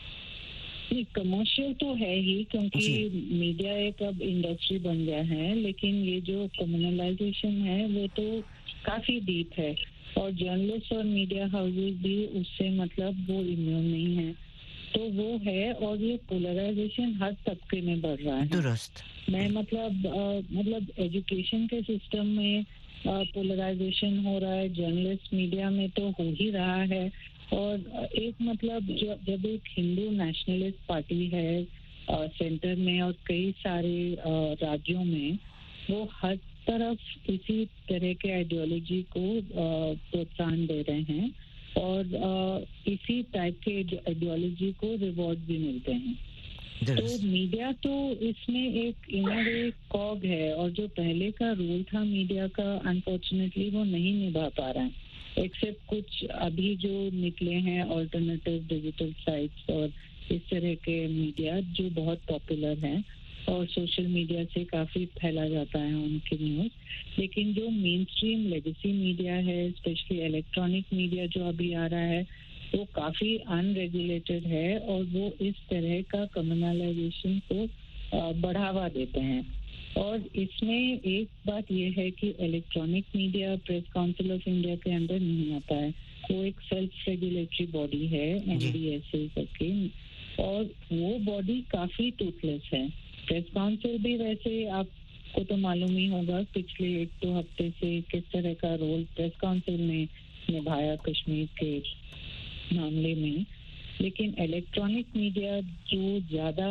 कमर्शियल तो है ही, क्योंकि मीडिया एक अब इंडस्ट्री बन गया है, लेकिन ये जो कम्युनलाइजेशन है वो तो काफी डीप है, और जर्नलिस्ट और मीडिया हाउसेस भी उससे मतलब वो इम्यून नहीं है, तो वो है। और ये पोलराइजेशन हर तबके में बढ़ रहा है। दुरुस्त। मैं मतलब आ, मतलब एजुकेशन के सिस्टम में पोलराइजेशन हो रहा है, जर्नलिस्ट मीडिया में तो हो ही रहा है। और एक मतलब जब एक हिंदू नेशनलिस्ट पार्टी है आ, सेंटर में और कई सारे आ, राज्यों में, वो हर तरफ इसी तरह के आइडियोलॉजी को प्रोत्साहन दे रहे हैं, और आ, इसी टाइप के आइडियोलॉजी को रिवॉर्ड भी मिलते हैं। तो मीडिया तो इसमें एक इनर एक कॉग है, और जो पहले का रोल था मीडिया का, अनफॉर्चुनेटली वो नहीं निभा पा रहा है, एक्सेप्ट कुछ अभी जो निकले हैं ऑल्टरनेटिव डिजिटल साइट्स और इस तरह के मीडिया जो बहुत पॉपुलर हैं, और सोशल मीडिया से काफ़ी फैला जाता है उनकी न्यूज़, लेकिन जो मेन स्ट्रीम लेगेसी मीडिया है, स्पेशली इलेक्ट्रॉनिक मीडिया जो अभी आ रहा है, वो काफ़ी अनरेगुलेटेड है और वो इस तरह का कम्युनलाइजेशन को बढ़ावा देते हैं। और इसमें एक बात यह है कि electronic media press council of India के अंदर नहीं आता है, वो एक सेल्फ रेगुलेटरी बॉडी है, एनडीएसए करके, और वो बॉडी काफ़ी टूथलेस है। प्रेस काउंसिल भी वैसे आपको तो मालूम ही होगा पिछले एक दो हफ्ते से किस तरह का रोल प्रेस काउंसिल ने निभाया कश्मीर के मामले में, लेकिन इलेक्ट्रॉनिक मीडिया जो ज़्यादा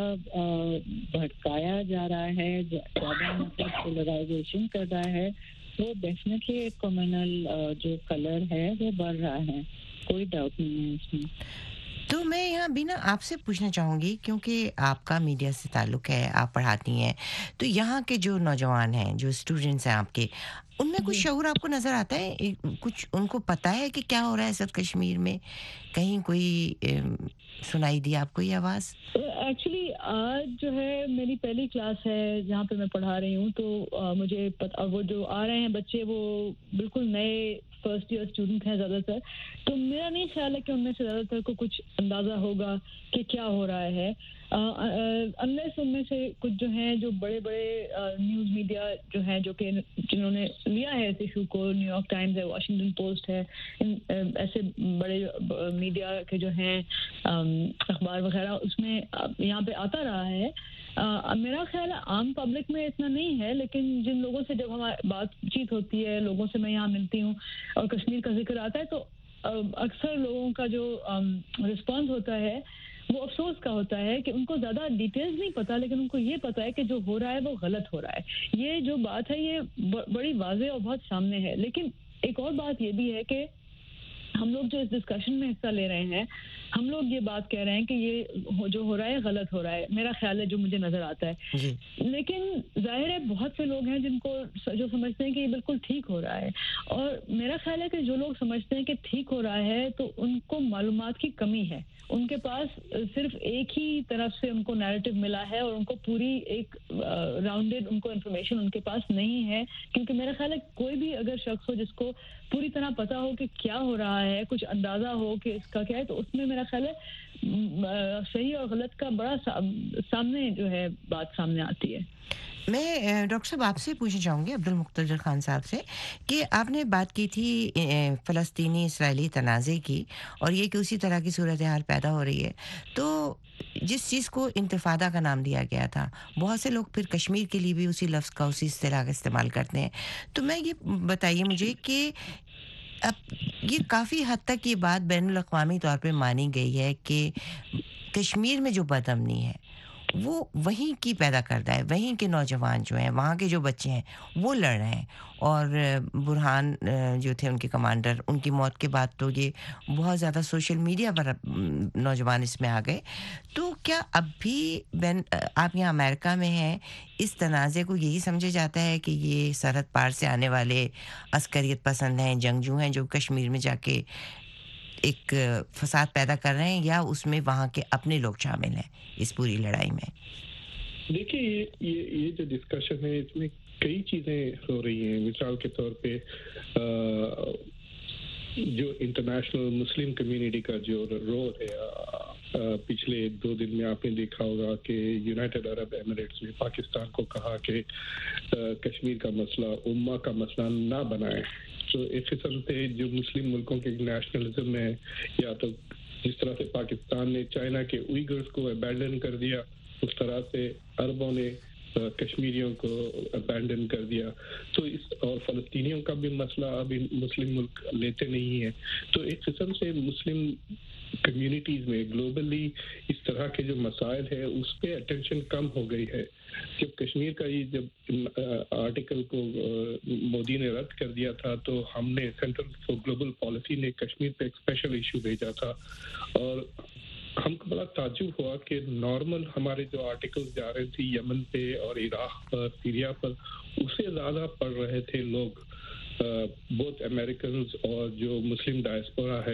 भड़काया जा रहा है, ज़्यादा मतलब पोलराइजेशन कर रहा है, वो डेफिनेटली एक कम्युनल जो कलर है वो बढ़ रहा है, कोई डाउट नहीं है इसमें। तो मैं यहाँ भी ना आपसे पूछना चाहूँगी, क्योंकि आपका मीडिया से ताल्लुक़ है, आप पढ़ाती हैं, तो यहाँ के जो नौजवान हैं, जो स्टूडेंट्स हैं आपके, उनमें कुछ शऊर आपको नज़र आता है? कुछ उनको पता है कि क्या हो रहा है सब कश्मीर में? कहीं कोई सुनाई दी आपको ये आवाज़? एक्चुअली आज जो है मेरी पहली क्लास है जहाँ पे मैं पढ़ा रही हूँ, तो आ, मुझे पता, वो जो आ रहे हैं बच्चे वो बिल्कुल नए फर्स्ट ईयर स्टूडेंट हैं ज़्यादातर, तो मेरा नहीं ख्याल है कि उनमें से ज़्यादातर को कुछ अंदाज़ा होगा कि क्या हो रहा है, अनलेस उनमें से कुछ जो हैं जो बड़े बड़े न्यूज़ मीडिया जो हैं जो कि जिन्होंने लिया है इस इशू को, न्यूयॉर्क टाइम्स है, वाशिंगटन पोस्ट है, इन ऐसे बड़े मीडिया के जो हैं अखबार वगैरह, उसमें यहाँ पे आता रहा है। Uh, मेरा ख्याल है आम पब्लिक में इतना नहीं है, लेकिन जिन लोगों से जब हमारी बातचीत होती है, लोगों से मैं यहाँ मिलती हूँ और कश्मीर का जिक्र आता है, तो uh, अक्सर लोगों का जो रिस्पॉन्स um, होता है वो अफसोस का होता है कि उनको ज़्यादा डिटेल्स नहीं पता, लेकिन उनको ये पता है कि जो हो रहा है वो गलत हो रहा है। ये जो बात है ये ब, बड़ी वाज़ेह और बहुत सामने है। लेकिन एक और बात ये भी है कि हम लोग जो इस डिस्कशन में हिस्सा ले रहे हैं, हम लोग ये बात कह रहे हैं कि ये जो हो रहा है गलत हो रहा है, मेरा ख्याल है, जो मुझे नज़र आता है। लेकिन जाहिर है बहुत से लोग हैं जिनको जो समझते हैं कि ये बिल्कुल ठीक हो रहा है, और मेरा ख्याल है कि जो लोग समझते हैं कि ठीक हो रहा है तो उनको मालूमात की कमी है। उनके पास सिर्फ एक ही तरफ से उनको नैरेटिव मिला है और उनको पूरी एक राउंडेड उनको इन्फॉर्मेशन उनके पास नहीं है, क्योंकि मेरा ख्याल है कोई भी अगर शख्स हो जिसको पूरी तरह पता हो कि क्या हो रहा है, कुछ अंदाज़ा हो कि इसका क्या है, तो उसमें मेरा ख्याल है सही और गलत का बड़ा सा, सामने जो है बात सामने आती है। मैं डॉक्टर साहब आपसे पूछना चाहूँगी, अब्दुल मुक्तदर खान साहब से, कि आपने बात की थी फ़लस्तीनी इसराइली तनाज़े की और ये कि उसी तरह की सूरत हाल पैदा हो रही है, तो जिस चीज़ को इंतिफादा का नाम दिया गया था, बहुत से लोग फिर कश्मीर के लिए भी उसी लफ्ज़ का, उसी इस्तिलाह का इस्तेमाल करते हैं। तो मैं ये बताइए मुझे कि अब ये काफ़ी हद तक ये बात बैनुल अक़वामी तौर पे मानी गई है कि कश्मीर में जो बदअमनी है वो वहीं की पैदा करता है, वहीं के नौजवान जो हैं, वहाँ के जो बच्चे हैं वो लड़ रहे हैं। और बुरहान जो थे उनके कमांडर, उनकी मौत के बाद तो ये बहुत ज़्यादा सोशल मीडिया पर नौजवान इसमें आ गए। तो क्या अब भी बैन आप यहाँ अमेरिका में हैं, इस तनाज़े को यही समझा जाता है कि ये सरहद पार से आने वाले अस्करियत पसंद हैं, जंगजू हैं जो कश्मीर में जाके एक फसाद पैदा कर रहे हैं, या उसमें वहाँ के अपने लोग शामिल हैं इस पूरी लड़ाई में? देखिए, ये ये ये जो डिस्कशन है इसमें कई चीज़ें हो रही हैं। मिसाल के तौर पे आ, जो इंटरनेशनल मुस्लिम कम्युनिटी का जो रोल है, आ, पिछले दो दिन में आपने देखा होगा कि यूनाइटेड अरब एमिरेट्स ने पाकिस्तान को कहा कि कश्मीर का मसला उम्मा का मसला ना बनाए। तो एक किस्म से जो मुस्लिम मुल्कों के नेशनलिज्म है, या तो जिस तरह से पाकिस्तान ने चाइना के उइगर्स को अबैंडन कर दिया, उस तरह से अरबों ने कश्मीरियों को अबैंडन कर दिया। तो इस और फ़लस्तीनियों का भी मसला अभी मुस्लिम मुल्क लेते नहीं है। तो एक किस्म से मुस्लिम कम्युनिटीज़ में ग्लोबली इस तरह के जो मसाइल है उस पर अटेंशन कम हो गई है। जब कश्मीर का ये जब आर्टिकल को मोदी ने रद्द कर दिया था, तो हमने सेंटर फॉर ग्लोबल पॉलिसी ने कश्मीर पे एक स्पेशल इशू भेजा था, और हमको बड़ा ताज्जुब हुआ कि नॉर्मल हमारे जो आर्टिकल्स जा रहे थे यमन पे और इराक पर, सीरिया पर, उससे ज़्यादा पढ़ रहे थे लोग, बोथ अमेरिकन और जो मुस्लिम डायस्पोरा है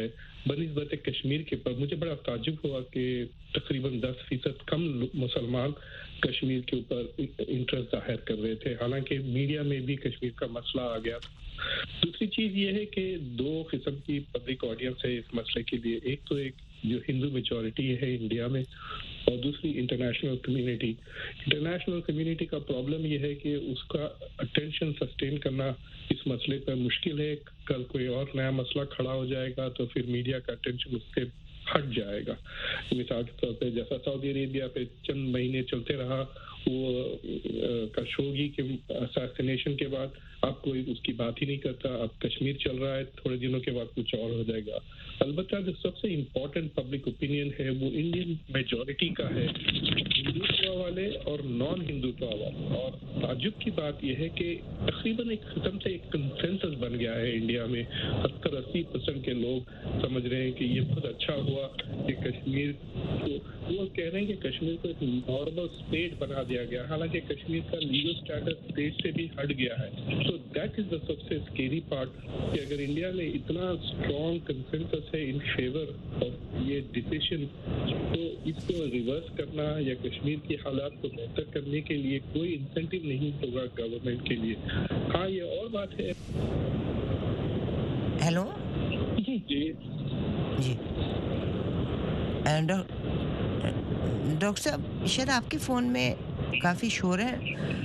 बनिस्बत कश्मीर के पर मुझे बड़ा ताज्जुब हुआ कि तकरीबन दस फीसद कम मुसलमान कश्मीर के ऊपर इंटरेस्ट जाहिर कर रहे थे, हालांकि मीडिया में भी कश्मीर का मसला आ गया था। दूसरी चीज़ ये है कि दो किस्म की पब्लिक ऑडियंस है इस मसले के लिए, एक तो एक जो हिंदू मेजॉरिटी है इंडिया में और दूसरी इंटरनेशनल कम्युनिटी। इंटरनेशनल कम्युनिटी का प्रॉब्लम ये है कि उसका अटेंशन सस्टेन करना इस मसले पर मुश्किल है। कल कोई और नया मसला खड़ा हो जाएगा तो फिर मीडिया का अटेंशन उससे हट जाएगा। मिसाल के तौर पर जैसा सऊदी अरेबिया पे चंद महीने चलते रहा वो खशोगी के असैसिनेशन के बाद, अब कोई उसकी बात ही नहीं करता। अब कश्मीर चल रहा है, थोड़े दिनों के बाद कुछ और हो जाएगा। अलबत्ता जो सबसे इम्पोर्टेंट पब्लिक ओपिनियन है वो इंडियन मेजॉरिटी का है, हिंदुत्व वाले और नॉन हिंदुत्व वाले। और ताज्जुब की बात यह है कि तकरीबन एक किस्म से एक कंसेंसस बन गया है इंडिया में। सत्तर अस्सी परसेंट के लोग समझ रहे हैं कि ये बहुत अच्छा हुआ कि कश्मीर को, वो कह रहे हैं कि कश्मीर को एक नॉर्मल स्टेट बना दिया गया, हालांकि कश्मीर का लीगल स्टेटस स्टेट से भी हट गया है। तो दैट इज द सबसे स्केरी पार्ट कि अगर इंडिया में इतना स्ट्रॉन्ग कंसेंसस है इन फेवर ऑफ ये डिसीजन, तो इसको रिवर्स करना या कश्मीर की हालात को बेहतर करने के लिए कोई इंसेंटिव नहीं होगा गवर्नमेंट के लिए। हाँ, ये और बात है। हेलो जी जी जी डॉक्टर साहब, शायद आपके फ़ोन में काफ़ी शोर है।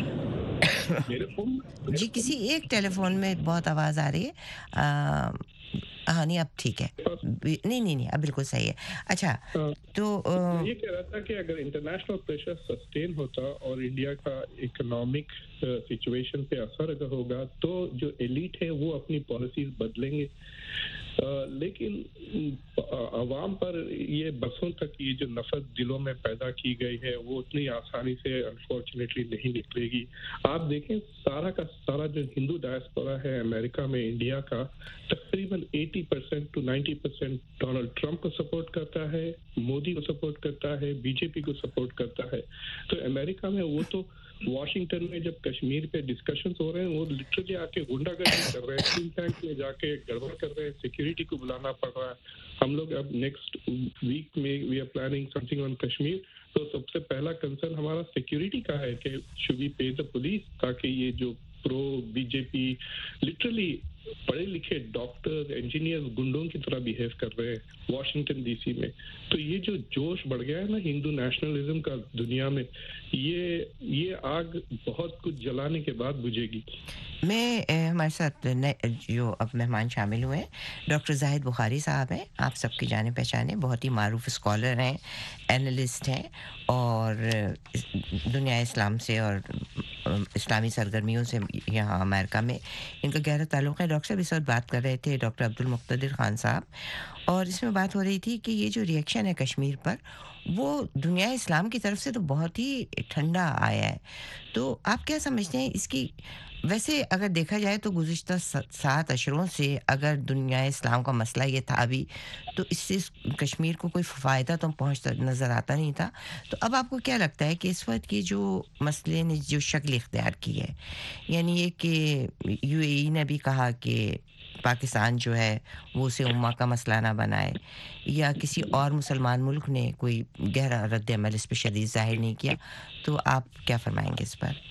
मेरे फोन जी, किसी एक टेलीफोन में बहुत आवाज़ आ रही है। आ, हाँ नहीं, अब ठीक है। नहीं नहीं नहीं अब बिल्कुल सही है। अच्छा, तो आ, ये कह रहा था कि अगर इंटरनेशनल प्रेशर सस्टेन होता और इंडिया का इकोनॉमिक सिचुएशन पे असर अगर होगा तो जो एलीट है वो अपनी पॉलिसीज बदलेंगे। Uh, लेकिन आवाम पर ये बसों तक ये जो नफरत दिलों में पैदा की गई है वो उतनी आसानी से अनफॉर्चुनेटली नहीं निकलेगी। आप देखें सारा का सारा जो हिंदू डायस्पोरा है अमेरिका में इंडिया का, तकरीबन अस्सी परसेंट टू नब्बे परसेंट डोनाल्ड ट्रंप को सपोर्ट करता है, मोदी को सपोर्ट करता है, बीजेपी को सपोर्ट करता है। तो अमेरिका में वो तो वाशिंगटन में जब कश्मीर पे डिस्कशंस हो रहे हैं वो लिटरली आके गुंडागर्दी कर रहे हैं, थिंक टैंक में जाके गड़बड़ कर रहे हैं, सिक्योरिटी को बुलाना पड़ रहा है। हम लोग अब नेक्स्ट वीक में we are planning something on Kashmir, तो सबसे पहला कंसर्न हमारा सिक्योरिटी का है कि should we pay the police, ताकि ये जो प्रो बीजेपी लिटरली पढ़े लिखे डॉक्टर इंजीनियर्स गुंडों की तरह बिहेव कर रहे हैं वॉशिंगटन डीसी में। तो ये जो जोश बढ़ गया है ना हिंदू नेशनलिज्म का दुनिया में, ये ये आग बहुत कुछ जलाने के बाद बुझेगी। मैं ए, हमारे साथ जो अब मेहमान शामिल हुए हैं डॉक्टर जाहिद बुखारी साहब हैं। आप सबके जाने पहचाने बहुत ही मारूफ स्कॉलर हैं, एनालिस्ट हैं और दुनिया इस्लाम से और इस्लामी सरगर्मियों से यहाँ अमेरिका में इनका गहरा ताल्लुक़ है। डॉक्टर साहब इस वक्त बात कर रहे थे, डॉक्टर अब्दुल मुक्तदिर खान साहब, और इसमें बात हो रही थी कि ये जो रिएक्शन है कश्मीर पर वो दुनिया इस्लाम की तरफ से तो बहुत ही ठंडा आया है। तो आप क्या समझते हैं इसकी? वैसे अगर देखा जाए तो गुज़िश्ता सात अशरों से अगर दुनिया इस्लाम का मसला ये था भी, तो इससे कश्मीर को कोई फ़ायदा तो पहुँचता नज़र आता नहीं था। तो अब आपको क्या लगता है कि इस वक्त ये जो मसले ने जो शक्ल इख्तियार की है, यानी ये कि यूएई ने भी कहा कि पाकिस्तान जो है वो उसे उम्मा का मसला ना बनाए, या किसी और मुसलमान मुल्क ने कोई गहरा रद्द अमल इस पर शदीद ज़ाहिर नहीं किया, तो आप क्या फरमाएंगे इस पर?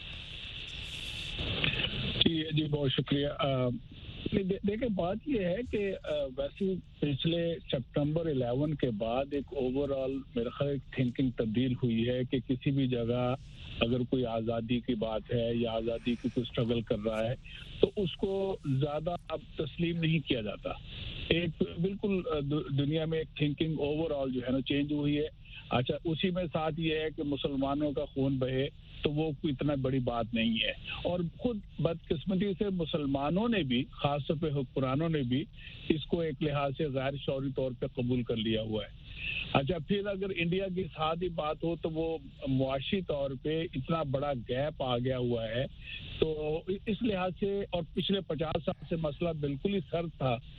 जी जी बहुत शुक्रिया। दे, देखिए बात यह है कि वैसे पिछले सितंबर ग्यारह के बाद एक ओवरऑल मेरे ख्याल थिंकिंग तब्दील हुई है कि किसी भी जगह अगर कोई आज़ादी की बात है या आज़ादी की कोई स्ट्रगल कर रहा है तो उसको ज़्यादा अब तस्लीम नहीं किया जाता। एक बिल्कुल दुनिया में एक थिंकिंग ओवरऑल जो है ना चेंज हुई है। अच्छा, उसी में साथ ये है कि मुसलमानों का खून बहे तो वो कोई इतना बड़ी बात नहीं है, और खुद बदकिस्मती से मुसलमानों ने भी, खासतौर पे हुक्मरानों ने भी इसको एक लिहाज से गैर शौरी तौर पे कबूल कर लिया हुआ है। अच्छा, फिर अगर इंडिया की साथ ही बात हो तो वो मुआशी तौर पे इतना बड़ा गैप आ गया हुआ है, तो इस लिहाज से, और पिछले पचास साल से मसला बिल्कुल ही सर्द था,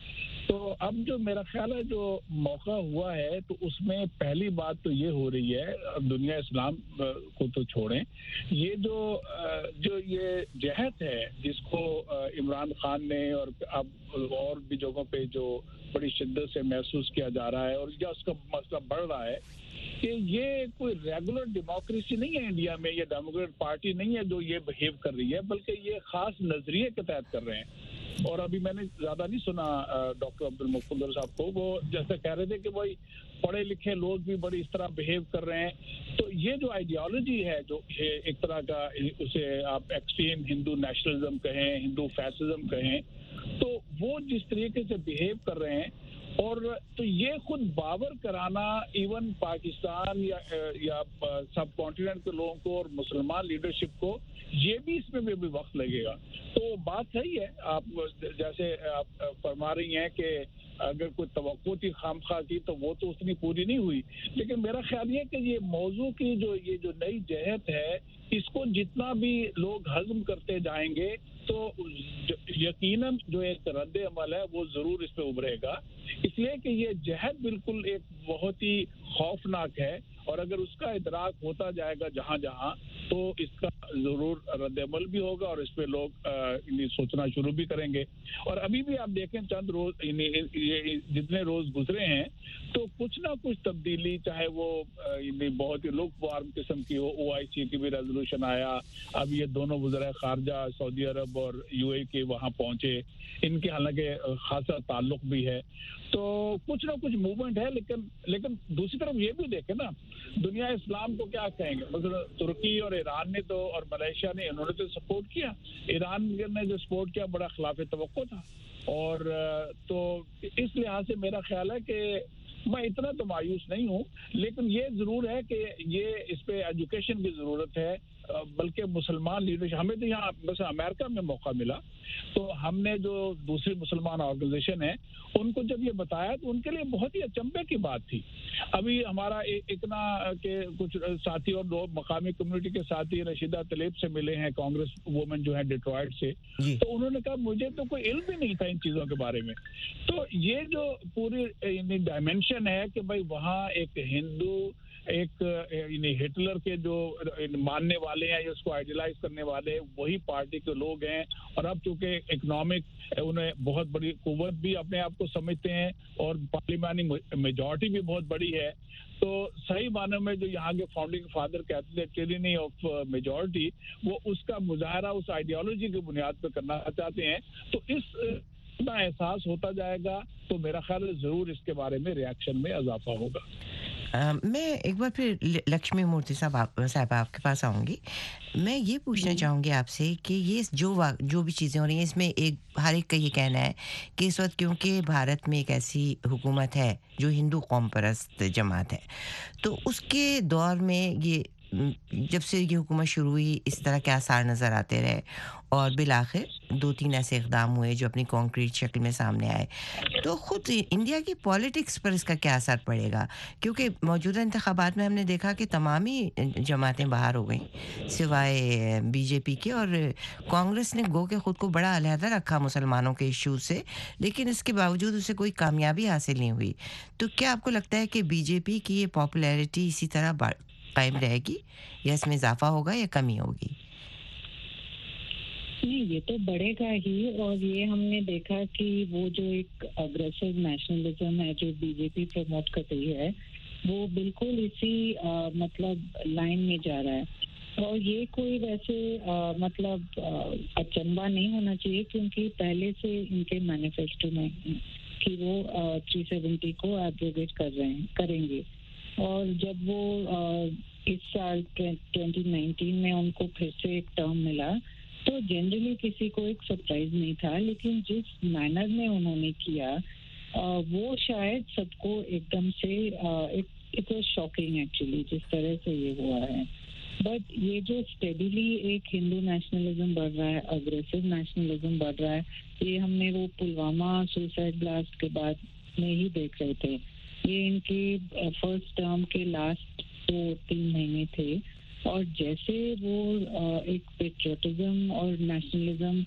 تو اب جو میرا خیال ہے جو موقع ہوا ہے تو اس میں پہلی بات تو یہ ہو رہی ہے دنیا اسلام کو تو چھوڑیں یہ جو جو یہ جہت ہے جس کو عمران خان نے اور اب اور بھی جگہوں پہ جو بڑی شدت سے محسوس کیا جا رہا ہے اور یا اس کا مسئلہ بڑھ رہا ہے کہ یہ کوئی ریگولر ڈیموکریسی نہیں ہے انڈیا میں یہ ڈیموکریٹ پارٹی نہیں ہے جو یہ بہیو کر رہی ہے بلکہ یہ خاص نظریے کے تحت کر رہے ہیں اور ابھی میں نے زیادہ نہیں سنا ڈاکٹر عبد المقدر صاحب کو وہ جیسے کہہ رہے تھے کہ بھائی پڑھے لکھے لوگ بھی بڑی اس طرح بہیو کر رہے ہیں تو یہ جو آئیڈیالوجی ہے جو ایک طرح کا اسے آپ ایکسٹریم ہندو نیشنلزم کہیں ہندو فیسزم کہیں تو وہ جس طریقے سے بہیو کر رہے ہیں اور تو یہ خود باور کرانا ایون پاکستان یا یا سب کانٹیننٹ کے لوگوں کو اور مسلمان لیڈرشپ کو یہ بھی اس میں بھی وقت لگے گا تو بات صحیح ہے آپ جیسے آپ فرما رہی ہیں کہ اگر کوئی توقع تھی خامخواہ کی تو وہ تو اتنی پوری نہیں ہوئی لیکن میرا خیال یہ کہ یہ موضوع کی جو یہ جو نئی جہت ہے اس کو جتنا بھی لوگ ہضم کرتے جائیں گے تو یقیناً جو ایک رد عمل ہے وہ ضرور اس پہ ابھرے گا اس لیے کہ یہ جہت بالکل ایک بہت ہی خوفناک ہے اور اگر اس کا ادراک ہوتا جائے گا جہاں جہاں تو اس کا ضرور رد عمل بھی ہوگا اور اس پہ لوگ سوچنا شروع بھی کریں گے اور ابھی بھی آپ دیکھیں چند روز جتنے روز گزرے ہیں تو کچھ نہ کچھ تبدیلی چاہے وہ بہت ہی لوک وارم قسم کی ہو او آئی سی کی بھی ریزولوشن آیا اب یہ دونوں وزرائے خارجہ سعودی عرب اور یو اے کے وہاں پہنچے ان کے حالانکہ خاصا تعلق بھی ہے تو کچھ نہ کچھ موومنٹ ہے لیکن لیکن دوسری طرف یہ بھی دیکھیں نا دنیا اسلام کو کیا کہیں گے مثلا ترکی اور ایران نے تو اور ملیشیا نے انہوں نے تو سپورٹ کیا ایران نے جو سپورٹ کیا بڑا خلاف توقع تھا اور تو اس لحاظ سے میرا خیال ہے کہ میں اتنا تو مایوس نہیں ہوں لیکن یہ ضرور ہے کہ یہ اس پہ ایجوکیشن کی ضرورت ہے بلکہ مسلمان لیڈرشپ ہمیں تو یہاں مثلا امریکہ میں موقع ملا تو ہم نے جو دوسری مسلمان آرگنائزیشن ہے ان کو جب یہ بتایا تو ان کے لیے بہت ہی اچنبے کی بات تھی ابھی ہمارا اتنا کہ کچھ ساتھی اور لوگ مقامی کمیونٹی کے ساتھی رشیدہ طلیب سے ملے ہیں کانگریس وومن جو ہے ڈیٹرائٹ سے تو انہوں نے کہا مجھے تو کوئی علم بھی نہیں تھا ان چیزوں کے بارے میں تو یہ جو پوری ڈائمینشن ہے کہ بھائی وہاں ایک ہندو ایک یعنی ہٹلر کے جو ماننے والے ہیں یا اس کو آئیڈیلائز کرنے والے وہی پارٹی کے لوگ ہیں اور اب چونکہ اکنامک انہیں بہت بڑی قوت بھی اپنے آپ کو سمجھتے ہیں اور پارلیمانی میجورٹی بھی بہت بڑی ہے تو صحیح معنوں میں جو یہاں کے فاؤنڈنگ فادر کہتے تھے ٹیرینی آف میجورٹی وہ اس کا مظاہرہ اس آئیڈیالوجی کی بنیاد پہ کرنا چاہتے ہیں تو اس اتنا احساس ہوتا جائے گا تو میرا خیال ہے ضرور اس کے بارے میں ریاکشن میں اضافہ ہوگا میں ایک بار پھر لکشمی مورتی صاحب صاحب آپ کے پاس آؤں گی میں یہ پوچھنا چاہوں گی آپ سے کہ یہ جو جو بھی چیزیں ہو رہی ہیں اس میں ایک ہر ایک کا یہ کہنا ہے کہ اس وقت کیونکہ بھارت میں ایک ایسی حکومت ہے جو ہندو قوم پرست جماعت ہے تو اس کے دور میں یہ جب سے یہ حکومت شروع ہوئی اس طرح کے آثار نظر آتے رہے اور بالآخر دو تین ایسے اقدام ہوئے جو اپنی کانکریٹ شکل میں سامنے آئے تو خود انڈیا کی پالیٹکس پر اس کا کیا اثر پڑے گا کیونکہ موجودہ انتخابات میں ہم نے دیکھا کہ تمام ہی جماعتیں باہر ہو گئیں سوائے بی جے پی کے اور کانگریس نے گو کہ خود کو بڑا علیحدہ رکھا مسلمانوں کے ایشو سے لیکن اس کے باوجود اسے کوئی کامیابی حاصل نہیں ہوئی تو کیا آپ کو لگتا ہے کہ بی جے پی کی یہ پاپولیرٹی اسی طرح قائم رہے گی یا اس میں اضافہ ہوگا یا کمی ہوگی؟ نہیں یہ تو بڑھے گا ہی اور یہ ہم نے دیکھا کہ وہ جو ایک اگریسو نیشنلزم ہے جو بی جے پی پروموٹ کر رہی ہے وہ بالکل اسی مطلب لائن میں جا رہا ہے اور یہ کوئی ویسے مطلب اچنبا نہیں ہونا چاہیے کیونکہ پہلے سے ان کے مینیفیسٹو میں کہ وہ تھری سیونٹی کو ایبروگیٹ کر رہے ہیں کریں گے اور جب وہ اس سال ٹوینٹی نائنٹین میں ان کو پھر سے ایک ٹرم ملا تو جنرلی کسی کو ایک سرپرائز نہیں تھا لیکن جس مینر میں انہوں نے کیا وہ شاید سب کو ایک دم سے اٹ واز شاکنگ ایکچولی جس طرح سے یہ ہوا ہے بٹ یہ جو اسٹیڈیلی ایک ہندو نیشنلزم بڑھ رہا ہے اگریسو نیشنلزم بڑھ رہا ہے یہ ہم نے وہ پلوامہ سوسائڈ بلاسٹ کے بعد میں ہی دیکھ رہے تھے یہ ان کے فرسٹ ٹرم کے لاسٹ دو تین مہینے تھے اور جیسے وہ ایک پیٹریوٹزم اور نیشنلزم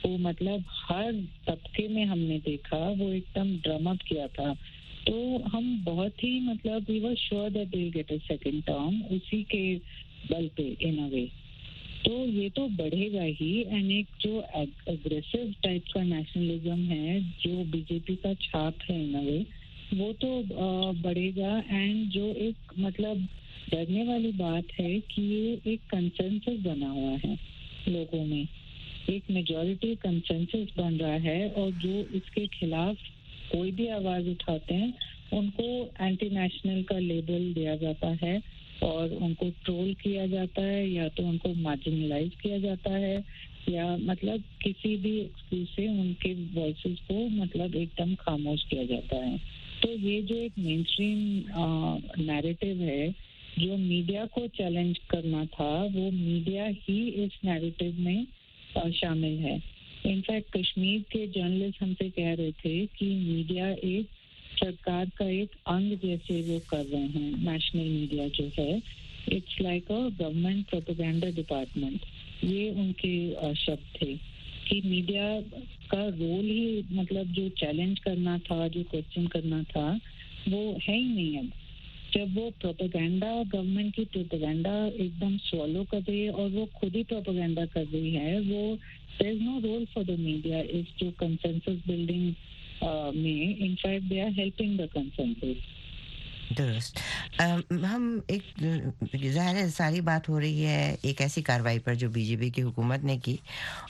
वो मतलब हर तबके में हमने देखा वो एकदम ड्रम अप किया था। तो हम बहुत ही मतलब we were sure that they will get a second term उसी के बल पे इन अ वे। तो ये तो बढ़ेगा ही। एंड एक जो एग्रेसिव टाइप का नेशनलिज्म है जो बीजेपी का छाप है इन अ वे, वो तो बढ़ेगा। एंड जो एक मतलब डरने वाली बात है कि ये एक कंसेंसस बना हुआ है लोगों में, एक मेजॉरिटी कंसेंसस बन रहा है, और जो इसके खिलाफ कोई भी आवाज उठाते हैं उनको एंटी नेशनल का लेबल दिया जाता है और उनको ट्रोल किया जाता है या तो उनको मार्जिनलाइज किया जाता है या मतलब किसी भी एक्सक्यूज से उनके वॉइसेस को मतलब एकदम खामोश किया जाता है। तो ये जो एक मेन स्ट्रीम नैरेटिव है जो मीडिया को चैलेंज करना था, वो मीडिया ही इस नैरेटिव में आ, शामिल है। इनफैक्ट कश्मीर के जर्नलिस्ट हमसे कह रहे थे कि मीडिया एक सरकार का एक अंग जैसे वो कर रहे हैं। नेशनल मीडिया जो है it's like a government propaganda department, ये उनके शब्द थे कि मीडिया का रोल ही मतलब जो चैलेंज करना था, जो क्वेश्चन करना था, वो है ही नहीं। अब जब वो प्रोपेगेंडा, गवर्नमेंट की प्रोपेगेंडा एकदम स्वॉलो कर रही है और वो खुद ही प्रोपेगेंडा कर रही है, वो there is no role for the media इस जो कंसेंसस बिल्डिंग में। In fact they are helping the consensus. दुरुस्त। हम एक ज़ाहिर है सारी बात हो रही है एक ऐसी कार्रवाई पर जो बीजेपी की हुकूमत ने की,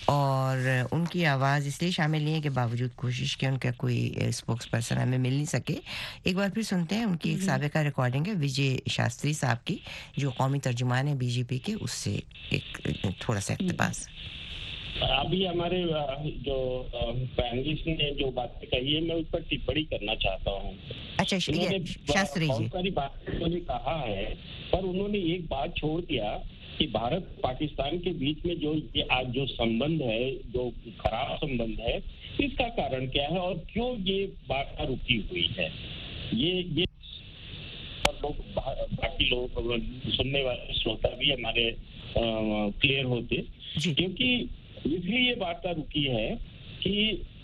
और उनकी आवाज़ इसलिए शामिल नहीं है कि बावजूद कोशिश की उनका कोई स्पोक्स पर्सन हमें मिल नहीं सके। एक बार फिर सुनते हैं उनकी एक साबिका रिकॉर्डिंग है विजय शास्त्री साहब की, जो कौमी तर्जुमान है बीजेपी के, उससे एक थोड़ा सा इक़्तिबास। अभी हमारे जो पैनलिस्ट ने जो बातें कही है मैं उस पर टिप्पणी करना चाहता हूँ। अच्छा, शास्त्री जी बहुत सारी बातें उन्होंने कहा है, पर उन्होंने एक बात छोड़ दिया कि भारत पाकिस्तान के बीच में जो ये आज जो संबंध है, जो खराब संबंध है, इसका कारण क्या है और क्यों ये बात रुकी हुई है। ये ये लोग बाकी लोग सुनने वाले श्रोता भी हमारे क्लियर होते, क्योंकि इसलिए ये वार्ता रुकी है कि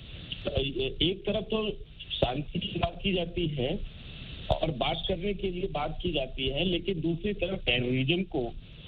एक तरफ तो शांति की बात की जाती है और बात करने के लिए बात की जाती है, लेकिन दूसरी तरफ टेररिज्म को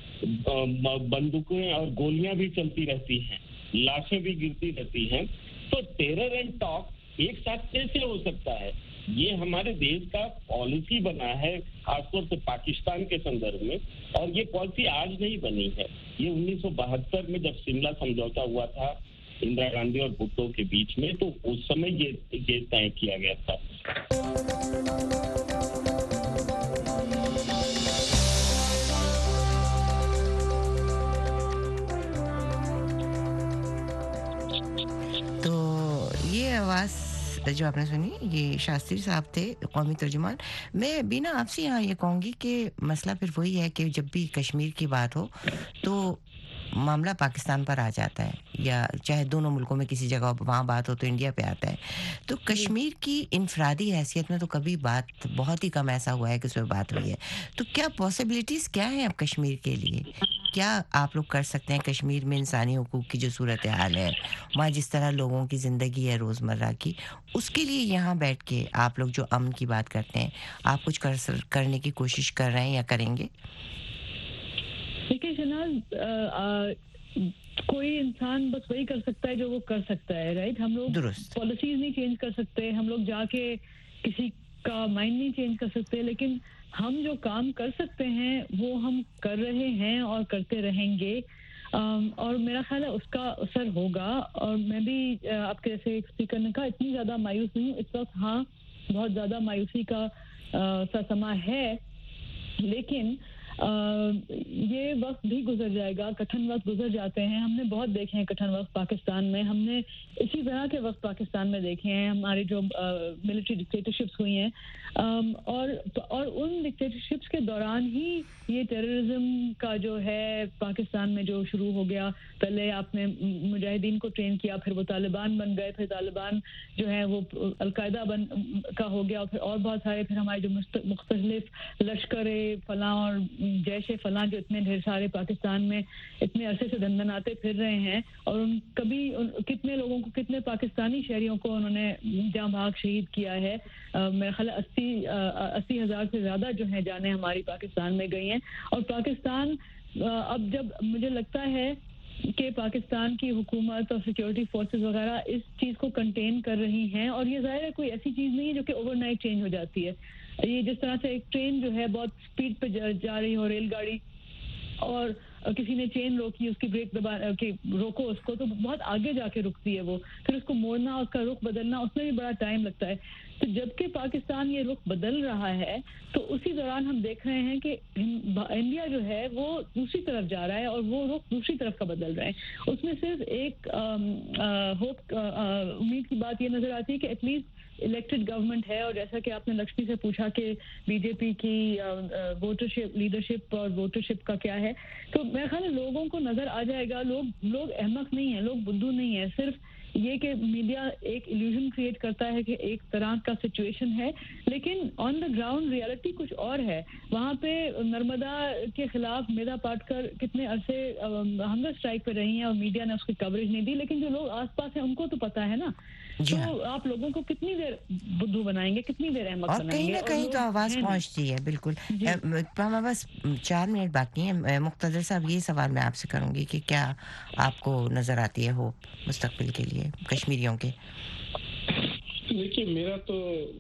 बंदूकें और गोलियां भी चलती रहती हैं, लाशें भी गिरती रहती हैं। तो टेरर एंड टॉक एक साथ कैसे हो सकता है? ये हमारे देश का पॉलिसी बना है, खासतौर से पाकिस्तान के संदर्भ में, और ये पॉलिसी आज नहीं बनी है। ये उन्नीस सौ बहत्तर में जब शिमला समझौता हुआ था इंदिरा गांधी और भुट्टो के बीच में, तो उस समय ये ये तय किया गया था। तो ये आवाज़ जो आपने सुनी, ये शास्त्री साहब थे, कौमी तर्जुमान। मैं बिना आपसे यहाँ ये कहूँगी कि मसला फिर वही है कि जब भी कश्मीर की बात हो तो मामला पाकिस्तान पर आ जाता है, या चाहे दोनों मुल्कों में किसी जगह वहाँ बात हो तो इंडिया पे आता है। तो कश्मीर की इनफरादी हैसियत में तो कभी बात, बहुत ही कम ऐसा हुआ है कि उस पर बात हुई है। तो क्या पॉसिबिलिटीज़ क्या हैं अब कश्मीर के लिए? क्या आप लोग कर सकते हैं कश्मीर में इंसानी हुकूक की जो सूरत हाल है, वहाँ जिस तरह लोगों की ज़िंदगी है रोज़मर्रा की, उसके लिए यहाँ बैठ के आप लोग जो अमन की बात करते हैं, आप कुछ कर करने की कोशिश कर रहे हैं या करेंगे? देखिए शहनाज, कोई इंसान बस वही कर सकता है जो वो कर सकता है, राइट? हम लोग पॉलिसीज नहीं चेंज कर सकते, हम लोग जाके किसी का माइंड नहीं चेंज कर सकते, लेकिन हम जो काम कर सकते हैं वो हम कर रहे हैं और करते रहेंगे। और मेरा ख्याल है उसका असर होगा। और मैं भी आपके जैसे एक स्पीकर ने कहा, इतनी ज़्यादा मायूस नहीं हूँ इस वक्त। हाँ, बहुत ज़्यादा मायूसी का सा समा है, लेकिन आ, ये वक्त भी गुजर जाएगा। कठिन वक्त गुजर जाते हैं, हमने बहुत देखे हैं कठिन वक्त पाकिस्तान में। हमने इसी तरह के वक्त पाकिस्तान में देखे हैं, हमारी जो मिलिट्री डिक्टेटरशिप्स हुई हैं, आ, और तो, और उन डिक्टेटरशिप्स के दौरान ही ये टेररिज्म का जो है पाकिस्तान में जो शुरू हो गया। पहले आपने मुजाहिदीन को ट्रेन किया, फिर वो तालिबान बन गए, फिर तालिबान जो है वो अलकायदा बन का हो गया, और फिर और बहुत सारे, फिर हमारे जो मुख्तलिफ लश्कर फलां और जैश फलां जो इतने ढेर सारे पाकिस्तान में इतने अरसे से दंदनाते फिर रहे हैं, और उन कभी उन, कितने लोगों को, कितने पाकिस्तानी शहरियों को उन्होंने जाँ भाग शहीद किया है। मेरा ख्याल अस्सी अस्सी हज़ार से ज़्यादा जो है जाने हमारी पाकिस्तान में गई हैं। और पाकिस्तान अब जब मुझे लगता है कि पाकिस्तान की हुकूमत और सिक्योरिटी फोर्सेस वगैरह इस चीज़ को कंटेन कर रही हैं, और ये ज़ाहिर है कोई ऐसी चीज़ नहीं है जो कि ओवरनाइट चेंज हो जाती है। ये जिस तरह से एक ट्रेन जो है बहुत स्पीड पे जा, जा रही हो, रेलगाड़ी, और किसी ने चेन रोकी, उसकी ब्रेक दबा के रोको उसको, तो बहुत आगे जाके रुकती है वो, फिर उसको मोड़ना, उसका रुख बदलना, उसमें भी बड़ा टाइम लगता है। तो जबकि पाकिस्तान ये रुख बदल रहा है, तो उसी दौरान हम देख रहे हैं कि इंडिया जो है वो दूसरी तरफ जा रहा है, और वो रुख दूसरी तरफ का बदल रहा है। उसमें सिर्फ एक होप, उम्मीद की बात ये नजर आती है कि एटलीस्ट इलेक्टेड गवर्नमेंट है, और जैसा कि आपने लक्ष्मी से पूछा कि बीजेपी की वोटरशिप, लीडरशिप और वोटरशिप का क्या है, तो मेरे ख्याल में लोगों को नजर आ जाएगा। लोग लोग अहमक नहीं है, लोग बुद्धू नहीं है, सिर्फ ये कि मीडिया एक इल्यूजन क्रिएट करता है कि एक तरह का सिचुएशन है, लेकिन ऑन द ग्राउंड रियलिटी कुछ और है। वहाँ पे नर्मदा के खिलाफ मेधा पाटकर कितने अरसे हंगर स्ट्राइक पे रही हैं, और मीडिया ने उसकी कवरेज नहीं दी, लेकिन जो लोग आसपास हैं उनको तो पता है ना। तो आप लोगों को कितनी देर बुद्धू बनाएंगे, कितनी देर अहमक बनाएंगे? कहीं ना कहीं तो आवाज पहुंचती है। बिल्कुल। हमारे बस चार मिनट बाकी हैं। मुख्तदर साहब, ये सवाल मैं आपसे करूंगी कि क्या आपको नजर आती है होप मुस्तकबिल के लिए कश्मीरियों के? देखिए, मेरा तो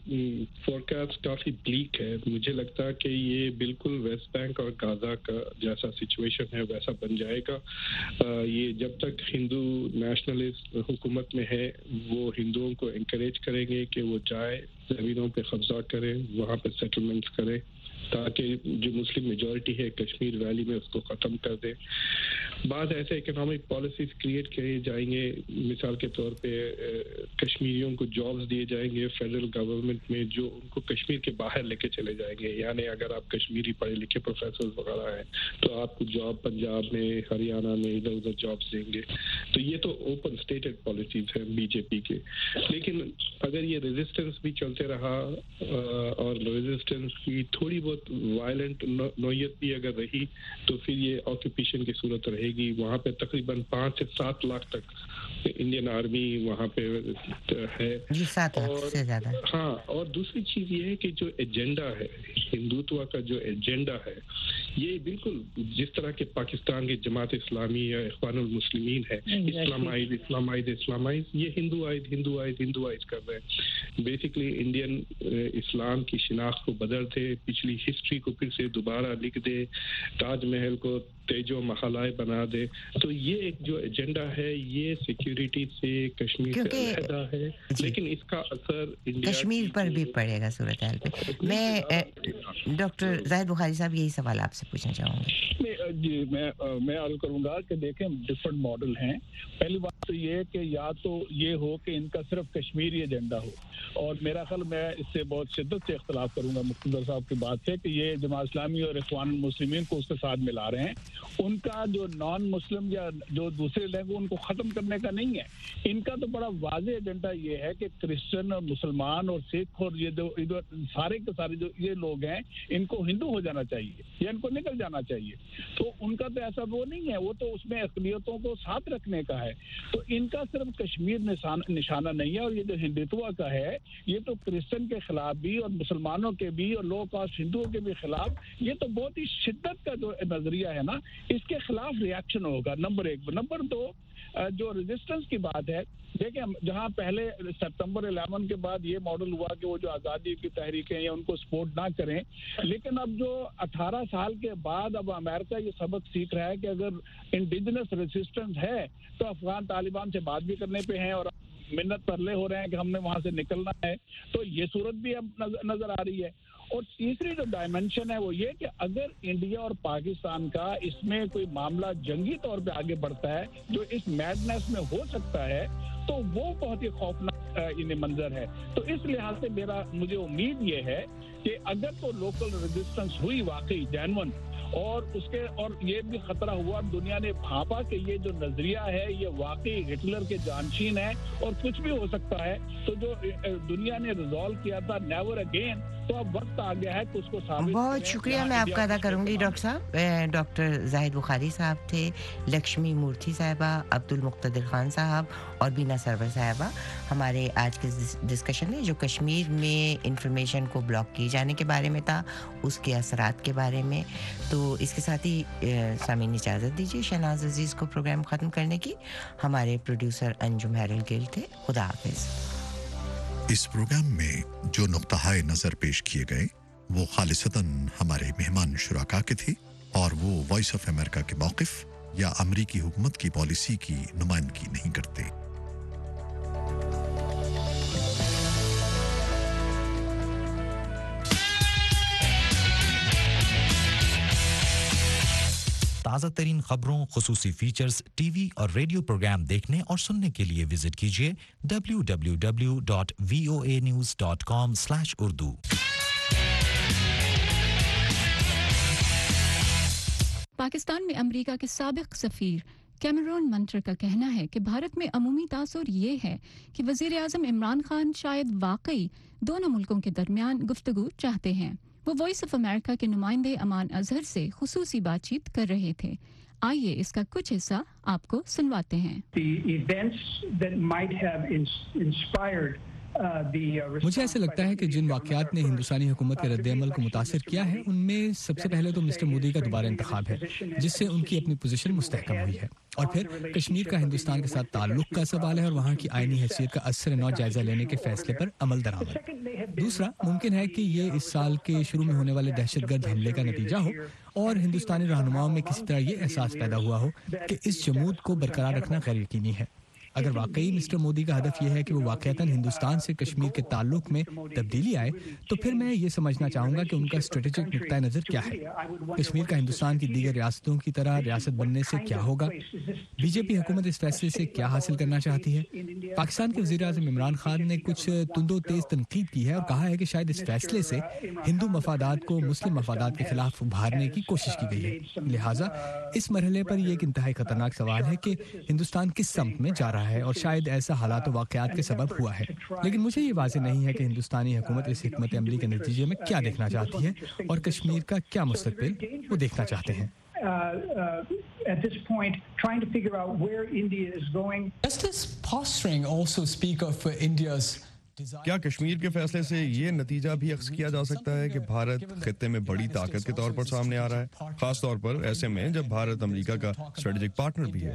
फोरकास्ट काफ़ी ब्लीक है। मुझे लगता है कि ये बिल्कुल वेस्ट बैंक और गाज़ा का जैसा सिचुएशन है वैसा बन जाएगा। ये जब तक हिंदू नेशनलिस्ट हुकूमत में है, वो हिंदुओं को encourage करेंगे कि वो जाए, ज़मीनों पे कब्जा करें, वहाँ पे सेटलमेंट्स करें, ताकि जो मुस्लिम मेजॉरिटी है कश्मीर वैली में उसको ख़त्म कर दे। बाद ऐसे इकोनॉमिक पॉलिसीज क्रिएट किए जाएंगे, मिसाल के तौर पे कश्मीरियों को जॉब्स दिए जाएंगे फेडरल गवर्नमेंट में, जो उनको कश्मीर के बाहर लेके चले जाएंगे। यानी अगर आप कश्मीरी पढ़े लिखे प्रोफेसर वगैरह हैं तो आपको जॉब पंजाब में, हरियाणा में इधर उधर जॉब्स देंगे। तो ये तो ओपन स्टेटेड पॉलिसीज हैं बीजेपी के। लेकिन अगर ये रेजिस्टेंस भी चलते रहा और रेजिस्टेंस की थोड़ी बहुत वायलेंट नौयत भी अगर रही, तो फिर ये ऑक्यूपेशन की सूरत रहेगी। वहाँ पे तकरीबन पाँच से सात लाख तक इंडियन आर्मी वहाँ पे है, जी, सात लाख से ज्यादा। हाँ, और दूसरी चीज ये है कि जो एजेंडा है हिंदुत्व का, जो एजेंडा है, ये बिल्कुल जिस तरह के पाकिस्तान की जमात इस्लामी या इख्वानुल मुस्लिमीन है, इस्लामाइज इस्लामाइज इस्लामाइज ये हिंदुआइज हिंदुआइज हिंदुआइज कर रहे हैं। बेसिकली इंडियन इस्लाम की शिनाख्त को बदलते, पिछली हिस्ट्री को फिर से दोबारा लिख दे, ताजमहल को तेजो महलाए बना दे। तो ये एक जो एजेंडा है ये सिक्योरिटी से कश्मीर से अलहदा है, लेकिन इसका असर इंडिया कश्मीर पर भी पड़ेगा सूरत हाल पे। मैं डॉक्टर जाहिद बुखारी साहब यही सवाल आपसे पूछना चाहूँगी। जी, मैं मैं अर्ज करूँगा कि देखें डिफरेंट मॉडल हैं। पहली बात तो ये है कि या तो ये हो कि इनका सिर्फ कश्मीरी एजेंडा हो, और मेरा ख्याल मैं इससे बहुत शिद्दत से इख्तलाफ करूँगा मुख्तदर साहब की बात से कि ये जमात इस्लामी और इख्वानुल मुस्लिमीन को उसके साथ मिला रहे हैं। उनका जो नॉन मुस्लिम या जो दूसरे लोग उनको ख़त्म करने का नहीं है। इनका तो बड़ा वाज़ेह एजेंडा ये है कि क्रिश्चियन और मुसलमान और सिख और ये जो इधर सारे के सारे जो ये लोग हैं, इनको हिंदू हो जाना चाहिए या इनको निकल जाना चाहिए। तो उनका तो ऐसा वो नहीं है, वो तो उसमें अक़लियतों को साथ रखने का है। तो इनका सिर्फ कश्मीर निशान निशाना नहीं है, और ये जो हिंदुत्व का है ये तो क्रिश्चियन के खिलाफ भी और मुसलमानों के भी और लो कास्ट हिंदुओं के भी खिलाफ, ये तो बहुत ही शिद्दत का जो नजरिया है ना, इसके खिलाफ रिएक्शन होगा, नंबर एक। नंबर दो, जो रेजिस्टेंस की बात है, देखिए जहां पहले सितंबर ग्यारह के बाद ये मॉडल हुआ कि वो जो आज़ादी की तहरीकें हैं उनको सपोर्ट ना करें, लेकिन अब जो अठारह साल के बाद अब अमेरिका ये सबक सीख रहा है कि अगर इंडिजिनस रेजिस्टेंस है तो अफगान तालिबान से बात भी करने पे हैं और मिन्नत तरले हो रहे हैं कि हमने वहां से निकलना है। तो ये सूरत भी अब नजर आ रही है। और तीसरी जो डायमेंशन है वो ये कि अगर इंडिया और पाकिस्तान का इसमें कोई मामला जंगी तौर पे आगे बढ़ता है जो इस मैडनेस में हो सकता है, तो वो बहुत ही खौफनाक इन्हें मंजर है। तो इस लिहाज से मेरा मुझे उम्मीद ये है कि अगर तो लोकल रेजिस्टेंस हुई वाकई जेन्युइन اور اس کے اور یہ بھی خطرہ ہوا, دنیا نے بھانپا کہ یہ جو نظریہ ہے یہ واقعی ہٹلر کے جانشین ہے اور کچھ بھی ہو سکتا ہے. تو جو دنیا نے ریزالو کیا تھا نیور اگین, تو اب وقت آ گیا ہے کہ اس کو ثابت. بہت شکریہ میں آپ کا ادا کروں گی ڈاکٹر صاحب. ڈاکٹر زاہد بخاری صاحب تھے, لکشمی مورتھی صاحبہ, عبد المقتدر خان صاحب اور بینا سرور صاحبہ ہمارے آج کے ڈسکشن میں, جو کشمیر میں انفارمیشن کو بلاک کیے جانے کے بارے میں تھا, اس کے اثرات کے بارے میں. تو اس کے ساتھ ہی سامعین اجازت دیجیے شہناز عزیز کو پروگرام ختم کرنے کی. ہمارے پروڈیوسر انجم ہیرل گل تھے. خدا حافظ. اس پروگرام میں جو نقطہ نظر پیش کیے گئے وہ خالصتاً ہمارے مہمان شرکا کے تھے اور وہ وائس آف امریکہ کے موقف یا امریکی حکومت کی پالیسی کی نمائندگی نہیں کرتے. تازہ ترین خبروں, خصوصی فیچرز, ٹی وی اور ریڈیو پروگرام دیکھنے اور سننے کے لیے وزٹ کیجیے W W W dot V O A news dot com slash Urdu. Pakistan میں امریکہ کے سابق سفیر کیمرون منٹر کا کہنا ہے کہ بھارت میں عمومی تاثر یہ ہے کہ وزیر اعظم عمران خان شاید واقعی دونوں ملکوں کے درمیان گفتگو چاہتے ہیں. وہ وائس آف امریکہ کے نمائندے امان اظہر سے خصوصی بات چیت کر رہے تھے. آئیے اس کا کچھ حصہ آپ کو سنواتے ہیں. مجھے ایسا لگتا ہے کہ جن واقعات نے ہندوستانی حکومت کے رد عمل کو متاثر کیا ہے ان میں سب سے پہلے تو مسٹر مودی کا دوبارہ انتخاب ہے, جس سے ان کی اپنی پوزیشن مستحکم ہوئی ہے, اور پھر کشمیر کا ہندوستان کے ساتھ تعلق کا سوال ہے اور وہاں کی آئینی حیثیت کا اثر نو جائزہ لینے کے فیصلے پر عمل درآمد. دوسرا, ممکن ہے کہ یہ اس سال کے شروع میں ہونے والے دہشت گرد حملے کا نتیجہ ہو اور ہندوستانی رہنماؤں میں کسی طرح یہ احساس پیدا ہوا ہو کہ اس جمود کو برقرار رکھنا غیر یقینی ہے. اگر واقعی مسٹر مودی کا ہدف یہ ہے کہ وہ واقعتاً ہندوستان سے کشمیر کے تعلق میں تبدیلی آئے, تو پھر میں یہ سمجھنا چاہوں گا کہ ان کا اسٹریٹجک نقطہ نظر کیا ہے. کشمیر کا ہندوستان کی دیگر ریاستوں کی طرح ریاست بننے سے کیا ہوگا؟ بی جے پی حکومت اس فیصلے سے کیا حاصل کرنا چاہتی ہے؟ پاکستان کے وزیر اعظم عمران خان نے کچھ تند و تیز تنقید کی ہے اور کہا ہے کہ شاید اس فیصلے سے ہندو مفادات کو مسلم مفادات کے خلاف ابھارنے کی کوشش کی گئی ہے. لہٰذا اس مرحلے پر یہ ایک انتہائی خطرناک سوال ہے کہ ہندوستان کس سمت میں جا رہا ہے, اور شاید ایسا حالات و واقعات کے سبب ہوا ہے. لیکن مجھے یہ واضح نہیں ہے کہ ہندوستانی حکومت اس حکمت عملی کے نتیجے میں کیا دیکھنا چاہتی ہے اور کشمیر کا کیا مستقبل وہ دیکھنا چاہتے ہیں. At this point, trying to figure out where India is going. Does this posturing also speak of India's کیا کشمیر کے فیصلے سے یہ نتیجہ بھی اخذ کیا جا سکتا ہے کہ بھارت خطے میں بڑی طاقت کے طور پر سامنے آ رہا ہے, خاص طور پر ایسے میں جب بھارت امریکا کا اسٹریٹجک پارٹنر بھی ہے؟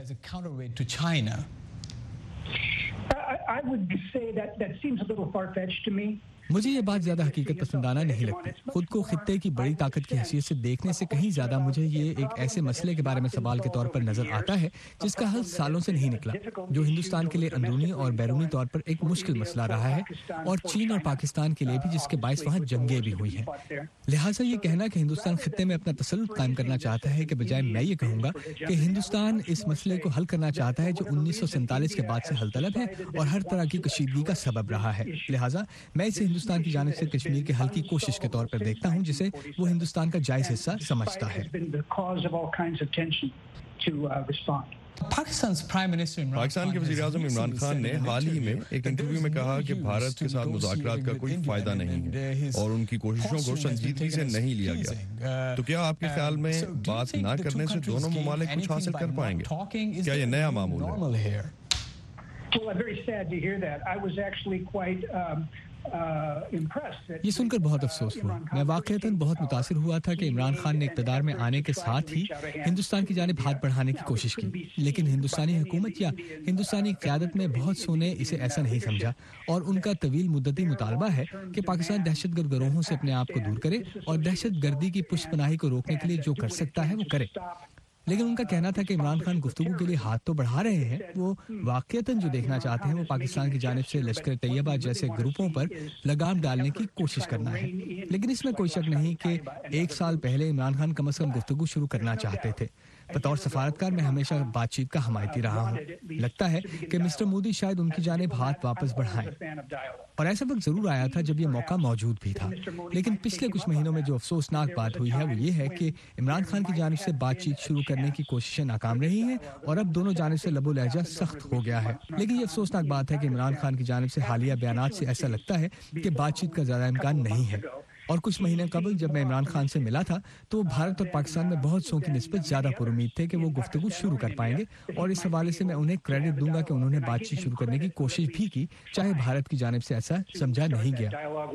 I would say that that seems a little far-fetched to me. مجھے یہ بات زیادہ حقیقت پسندانہ نہیں لگتی. خود کو خطے کی بڑی طاقت کی حیثیت سے دیکھنے سے کہیں زیادہ مجھے یہ ایک ایسے مسئلے کے بارے میں سوال کے طور پر نظر آتا ہے جس کا حل سالوں سے نہیں نکلا, جو ہندوستان کے لیے اندرونی اور بیرونی طور پر ایک مشکل مسئلہ رہا ہے, اور چین اور پاکستان کے لیے بھی, جس کے باعث وہاں جنگیں بھی ہوئی ہیں. لہٰذا یہ کہنا کہ ہندوستان خطے میں اپنا تسلط قائم کرنا چاہتا ہے کے بجائے میں یہ کہوں گا کہ ہندوستان اس مسئلے کو حل کرنا چاہتا ہے جو انیس سو سینتالیس کے بعد سے حل طلب ہے اور ہر طرح کی کشیدگی کا سبب رہا ہے. لہٰذا میں اسے ہندوستان کی جانب سے کشمیر کے حل کی کوشش کے طور پر دیکھتا ہوں, جسے وہ ہندوستان کا جائز حصہ سمجھتا ہے. پاکستان کے وزیر اعظم عمران خان نے حال ہی میں ایک انٹرویو میں کہا کہ بھارت کے ساتھ مذاکرات کا کوئی فائدہ نہیں ہے اور ان کی کوششوں کو سنجیدگی سے نہیں لیا گیا. تو کیا آپ کے خیال میں بات نہ کرنے سے دونوں ممالک کچھ حاصل کر پائیں گے؟ کیا یہ نیا معمول ہے؟ یہ سن کر بہت افسوس ہوا. میں واقعتاً بہت متاثر ہوا تھا کہ عمران خان نے اقتدار میں آنے کے ساتھ ہی ہندوستان کی جانب ہاتھ بڑھانے کی کوشش کی, لیکن ہندوستانی حکومت یا ہندوستانی قیادت میں بہت سو نے اسے ایسا نہیں سمجھا, اور ان کا طویل مدتی مطالبہ ہے کہ پاکستان دہشت گرد گروہوں سے اپنے آپ کو دور کرے اور دہشت گردی کی پشت پناہی کو روکنے کے لیے جو کر سکتا ہے وہ کرے. لیکن ان کا کہنا تھا کہ عمران خان گفتگو کے لیے ہاتھ تو بڑھا رہے ہیں, وہ واقعتاً جو دیکھنا چاہتے ہیں وہ پاکستان کی جانب سے لشکر طیبہ جیسے گروپوں پر لگام ڈالنے کی کوشش کرنا ہے. لیکن اس میں کوئی شک نہیں کہ ایک سال پہلے عمران خان کم از کم گفتگو شروع کرنا چاہتے تھے. बतौर सफारतकार मैं हमेशा बातचीत का हमायती रहा हूँ। लगता है कि मिस्टर मोदी शायद उनकी जानिब हाथ वापस बढ़ाएं, और ऐसा वक्त जरूर आया था जब ये मौका मौजूद भी था। लेकिन पिछले कुछ महीनों में जो अफसोसनाक बात हुई है वो ये है कि इमरान खान की जानिब से बातचीत शुरू करने की कोशिशें नाकाम रही हैं और अब दोनों जानिब से लबो लहजा सख्त हो गया है। लेकिन ये अफसोसनाक बात है कि इमरान खान की जानिब से हालिया बयानात से ऐसा लगता है कि बातचीत का ज़्यादा इम्कान नहीं है। और कुछ महीने कबल जब मैं इमरान खान से मिला था तो भारत और पाकिस्तान में बहुत सौ की निस्बत ज़्यादा पुरुमीद थे कि वो गुफ्तगू शुरू कर पाएंगे, और इस हवाले से मैं उन्हें क्रेडिट दूंगा कि उन्होंने बातचीत शुरू करने की कोशिश भी की, चाहे भारत की जानिब से ऐसा समझा नहीं गया।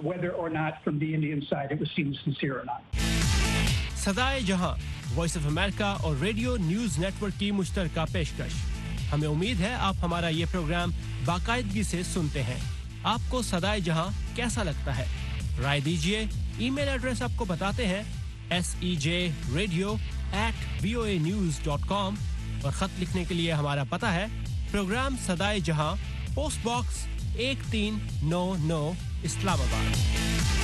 सदाए जहां, वॉइस ऑफ अमेरिका और रेडियो न्यूज नेटवर्क की मुश्तरका पेशकश। हमें उम्मीद है आप हमारा ये प्रोग्राम बाकायदगी से सुनते हैं। आपको सदाए जहां कैसा लगता है? राय दीजिए। ईमेल एड्रेस आपको बताते हैं S E J radio at V O A news dot com, और ख़त लिखने के लिए हमारा पता है प्रोग्राम सदाए जहां, पोस्ट बॉक्स एक तीन नौ नौ, इस्लामाबाद।